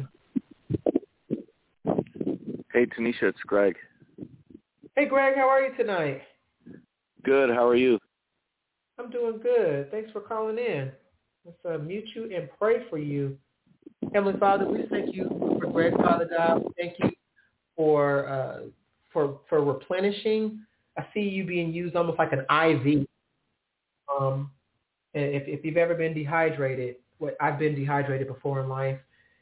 Hey, Tanisha, it's Greg. Hey, Greg, how are you tonight? Good, how are you? I'm doing good. Thanks for calling in. Let's uh, mute you and pray for you. Heavenly Father, we thank you for Greg, Father God. We thank you for uh, for for replenishing. I see you being used almost like an I V. Um, if if you've ever been dehydrated, what I've been dehydrated before in life,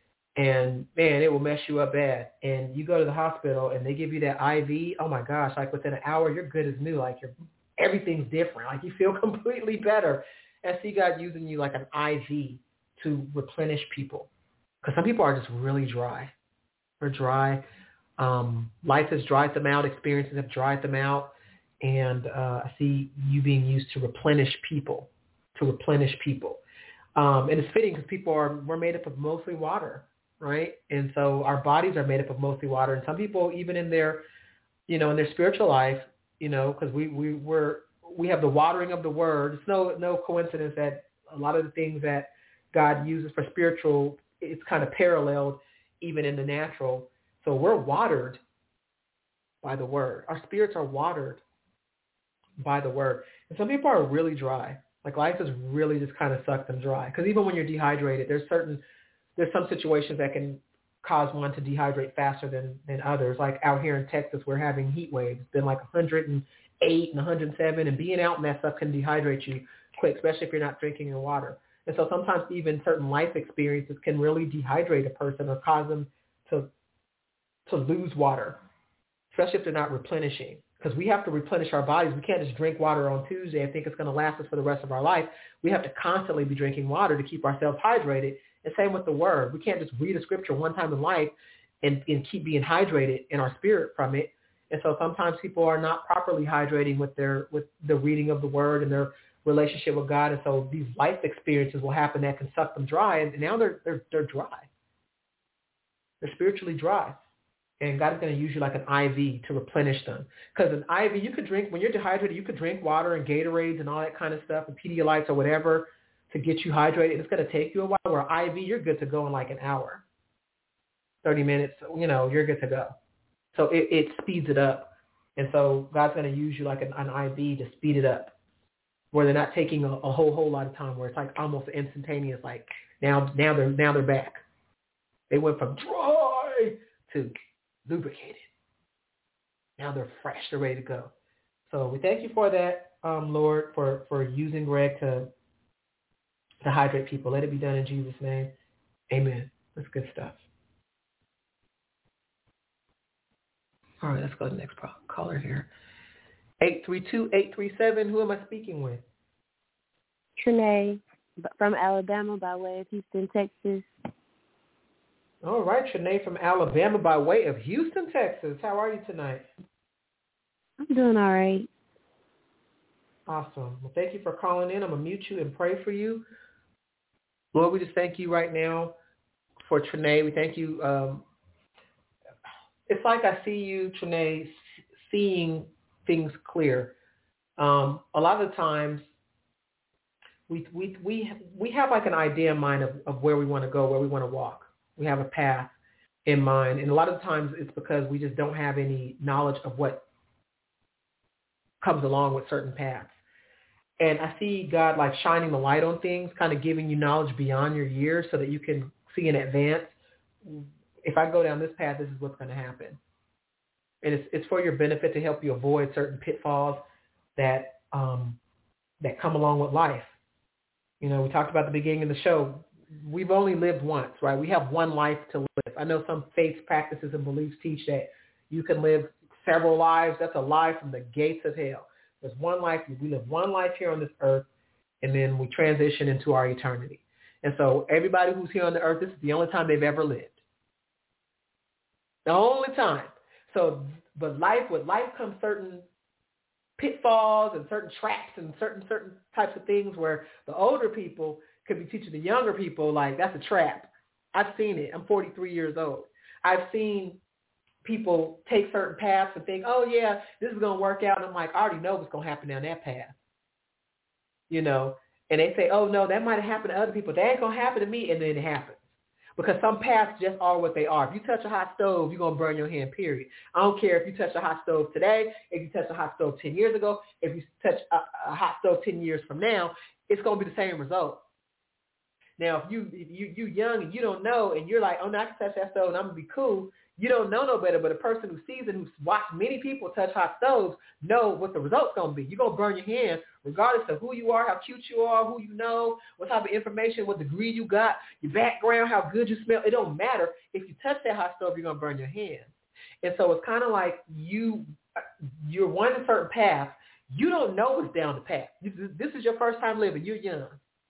and man, it will mess you up bad. And you go to the hospital and they give you that I V. Oh my gosh! Like within an hour, you're good as new. Like you're everything's different. Like you feel completely better. And I see God using you like an I V to replenish people, because some people are just really dry. They're dry. Um, life has dried them out. Experiences have dried them out. And uh, I see you being used to replenish people, to replenish people. Um, and it's fitting because people are, we're made up of mostly water, right? And so our bodies are made up of mostly water. And some people, even in their, you know, in their spiritual life, you know, because we, we, we're, we have the watering of the word. It's no, no coincidence that a lot of the things that God uses for spiritual, it's kind of paralleled even in the natural. So we're watered by the word. Our spirits are watered by the word. And some people are really dry. Like life has really just kind of sucked them dry. Because even when you're dehydrated, there's certain, there's some situations that can cause one to dehydrate faster than, than others. Like out here in Texas, we're having heat waves. It's been like one hundred eight and one hundred seven, and being out in that stuff can dehydrate you quick, especially if you're not drinking your water. And so sometimes even certain life experiences can really dehydrate a person or cause them to to lose water, especially if they're not replenishing. Because we have to replenish our bodies. We can't just drink water on Tuesday and think it's going to last us for the rest of our life. We have to constantly be drinking water to keep ourselves hydrated. And same with the word. We can't just read a scripture one time in life and, and keep being hydrated in our spirit from it. And so sometimes people are not properly hydrating with their with the reading of the word and their relationship with God. And so these life experiences will happen that can suck them dry. And now they're they're they're dry. They're spiritually dry. And God is going to use you like an I V to replenish them. Because an I V, you could drink, when you're dehydrated, you could drink water and Gatorades and all that kind of stuff and Pedialytes or whatever to get you hydrated. It's going to take you a while. Where I V, you're good to go in like an hour, thirty minutes, you know, you're good to go. So it, it speeds it up. And so God's going to use you like an, an I V to speed it up, where they're not taking a, a whole, whole lot of time, where it's like almost instantaneous, like now, now they're, now they're back. They went from dry to lubricated. Now they're fresh. They're ready to go. So we thank you for that, um, Lord, for, for using Greg to to hydrate people. Let it be done in Jesus' name. Amen. That's good stuff. All right, let's go to the next caller here. eight three two, eight three seven. Who am I speaking with? Trinae from Alabama by way of Houston, Texas. All right, Trinae from Alabama by way of Houston, Texas. How are you tonight? I'm doing all right. Awesome. Well, thank you for calling in. I'm going to mute you and pray for you. Lord, we just thank you right now for Trinae. We thank you. Um, it's like I see you, Trinae, seeing things clear. Um, a lot of the times, we we we we have like an idea in mind of, of where we want to go, where we want to walk. We have a path in mind. And a lot of times it's because we just don't have any knowledge of what comes along with certain paths. And I see God like shining the light on things, kind of giving you knowledge beyond your years so that you can see in advance, if I go down this path, this is what's going to happen. And it's it's for your benefit to help you avoid certain pitfalls that um, that come along with life. You know, we talked about at the beginning of the show, we've only lived once, right? We have one life to live. I know some faith practices and beliefs teach that you can live several lives. That's a lie from the gates of hell. There's one life. We live one life here on this earth, and then we transition into our eternity. And so everybody who's here on the earth, this is the only time they've ever lived. The only time. So, but life, with life comes certain pitfalls and certain traps and certain certain types of things where the older people could be teaching the younger people, like, that's a trap. I've seen it. I'm forty-three years old. I've seen people take certain paths and think, oh, yeah, this is going to work out. And I'm like, I already know what's going to happen down that path. You know, and they say, oh, no, that might have happened to other people. That ain't going to happen to me, and then it happens. Because some paths just are what they are. If you touch a hot stove, you're going to burn your hand, period. I don't care if you touch a hot stove today, if you touch a hot stove ten years ago, if you touch a, a hot stove ten years from now, it's going to be the same result. Now, if you if you you young and you don't know, and you're like, oh, no, I can touch that stove and I'm going to be cool, you don't know no better. But a person who's seasoned, who's watched many people touch hot stoves, know what the result's going to be. You're going to burn your hand regardless of who you are, how cute you are, who you know, what type of information, what degree you got, your background, how good you smell. It don't matter. If you touch that hot stove, you're going to burn your hand. And so it's kind of like you, you're wanting a certain path. You don't know what's down the path. This is your first time living. You're young.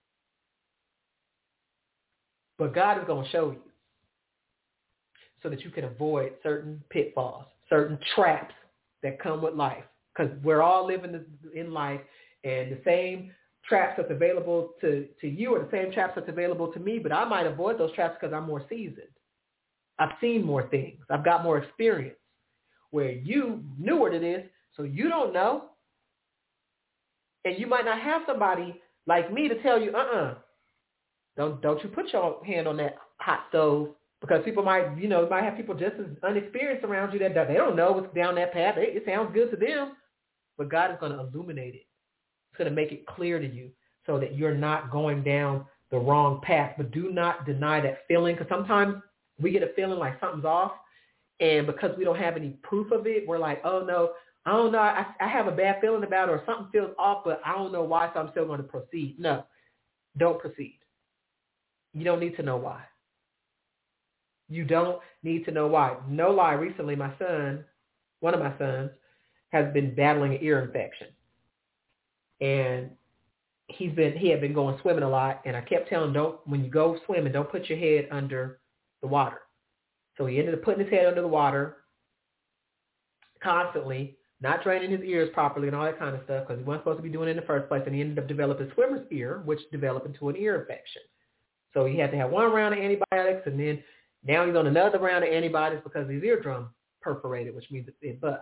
But God is going to show you so that you can avoid certain pitfalls, certain traps that come with life. Because we're all living in life, and the same traps that's available to, to you are the same traps that's available to me, but I might avoid those traps because I'm more seasoned. I've seen more things. I've got more experience. Where you knew what it is, so you don't know. And you might not have somebody like me to tell you, uh-uh, don't don't you put your hand on that hot stove, because people might, you know, might have people just as unexperienced around you that they don't know what's down that path. It, it sounds good to them, but God is going to illuminate it. It's going to make it clear to you so that you're not going down the wrong path. But do not deny that feeling, because sometimes we get a feeling like something's off, and because we don't have any proof of it, we're like, oh, no, I don't know. I, I have a bad feeling about it, or something feels off, but I don't know why, so I'm still going to proceed. No, don't proceed. You don't need to know why. You don't need to know why. No lie, recently my son, one of my sons, has been battling an ear infection. And he's been he had been going swimming a lot, and I kept telling him, don't, when you go swimming, don't put your head under the water. So he ended up putting his head under the water constantly, not draining his ears properly and all that kind of stuff, because he wasn't supposed to be doing it in the first place, and he ended up developing swimmer's ear, which developed into an ear infection. So he had to have one round of antibiotics, and then now he's on another round of antibiotics because his eardrum perforated, which means it bust.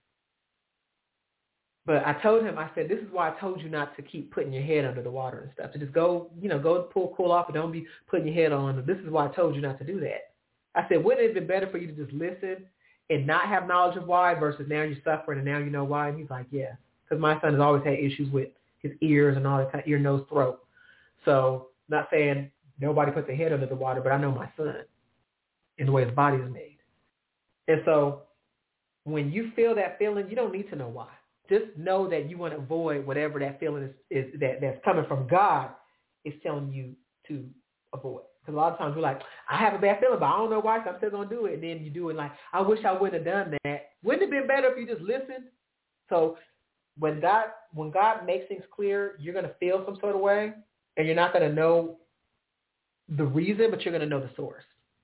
But I told him, I said, this is why I told you not to keep putting your head under the water and stuff. To just go, you know, go to the pool, cool off, and don't be putting your head on. This is why I told you not to do that. I said, wouldn't it have been better for you to just listen and not have knowledge of why versus now you're suffering and now you know why? And he's like, yeah. Because my son has always had issues with his ears and all that kind of ear, nose, throat. So not saying nobody puts their head under the water, but I know my son and the way his body is made. And so when you feel that feeling, you don't need to know why. Just know that you want to avoid whatever that feeling is, is that, that's coming from God is telling you to avoid. Because a lot of times we're like, I have a bad feeling, but I don't know why, so I'm still going to do it. And then you do it like, I wish I wouldn't have done that. Wouldn't it have been better if you just listened? So when God when God makes things clear, you're going to feel some sort of way, and you're not going to know the reason, but you're going to know the source.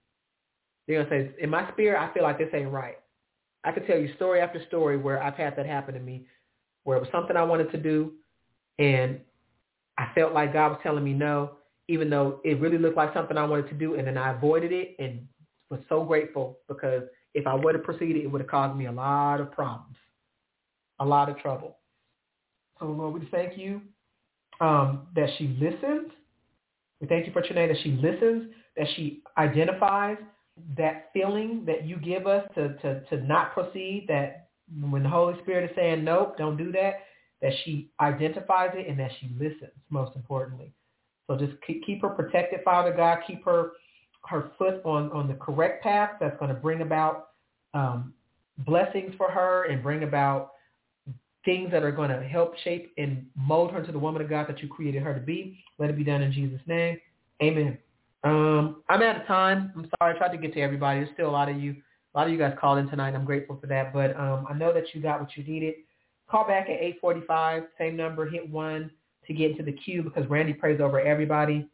You're going to say, in my spirit, I feel like this ain't right. I could tell you story after story where I've had that happen to me, where it was something I wanted to do, and I felt like God was telling me no, even though it really looked like something I wanted to do, and then I avoided it and was so grateful, because if I would have proceeded, it would have caused me a lot of problems, a lot of trouble. So, Lord, we thank you um, that she listens. We thank you for Trinae, that she listens, that she identifies that feeling that you give us to, to, to not proceed, that when the Holy Spirit is saying, nope, don't do that, that she identifies it and that she listens, most importantly. So just keep, keep her protected, Father God. Keep her her foot on, on the correct path that's going to bring about um, blessings for her and bring about things that are going to help shape and mold her into the woman of God that you created her to be. Let it be done in Jesus' name. Amen. Um, I'm out of time. I'm sorry. I tried to get to everybody. There's still a lot of you. A lot of you guys called in tonight. I'm grateful for that. But um, I know that you got what you needed. Call back at eight forty-five. Same number. Hit one to get into the queue, because Randy prays over everybody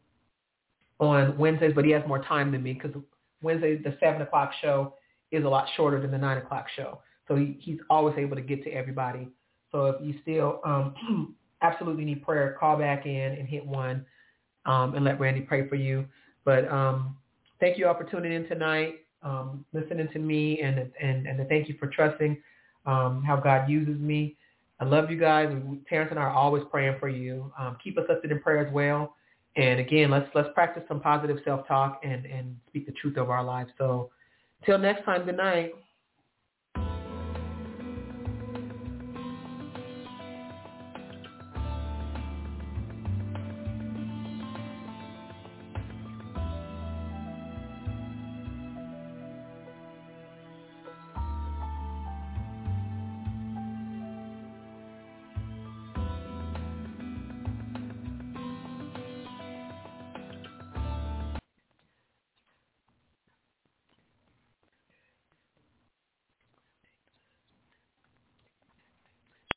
on Wednesdays, but he has more time than me, because Wednesday, the seven o'clock show is a lot shorter than the nine o'clock show. So he, he's always able to get to everybody. So if you still um, absolutely need prayer, call back in and hit one um, and let Randy pray for you. But um, thank you all for tuning in tonight. um, listening to me, and and and to thank you for trusting um, how God uses me. I love you guys. Terrence and I are always praying for you. Um, keep us lifted in prayer as well. And again, let's let's practice some positive self-talk and, and speak the truth of our lives. So until next time, good night.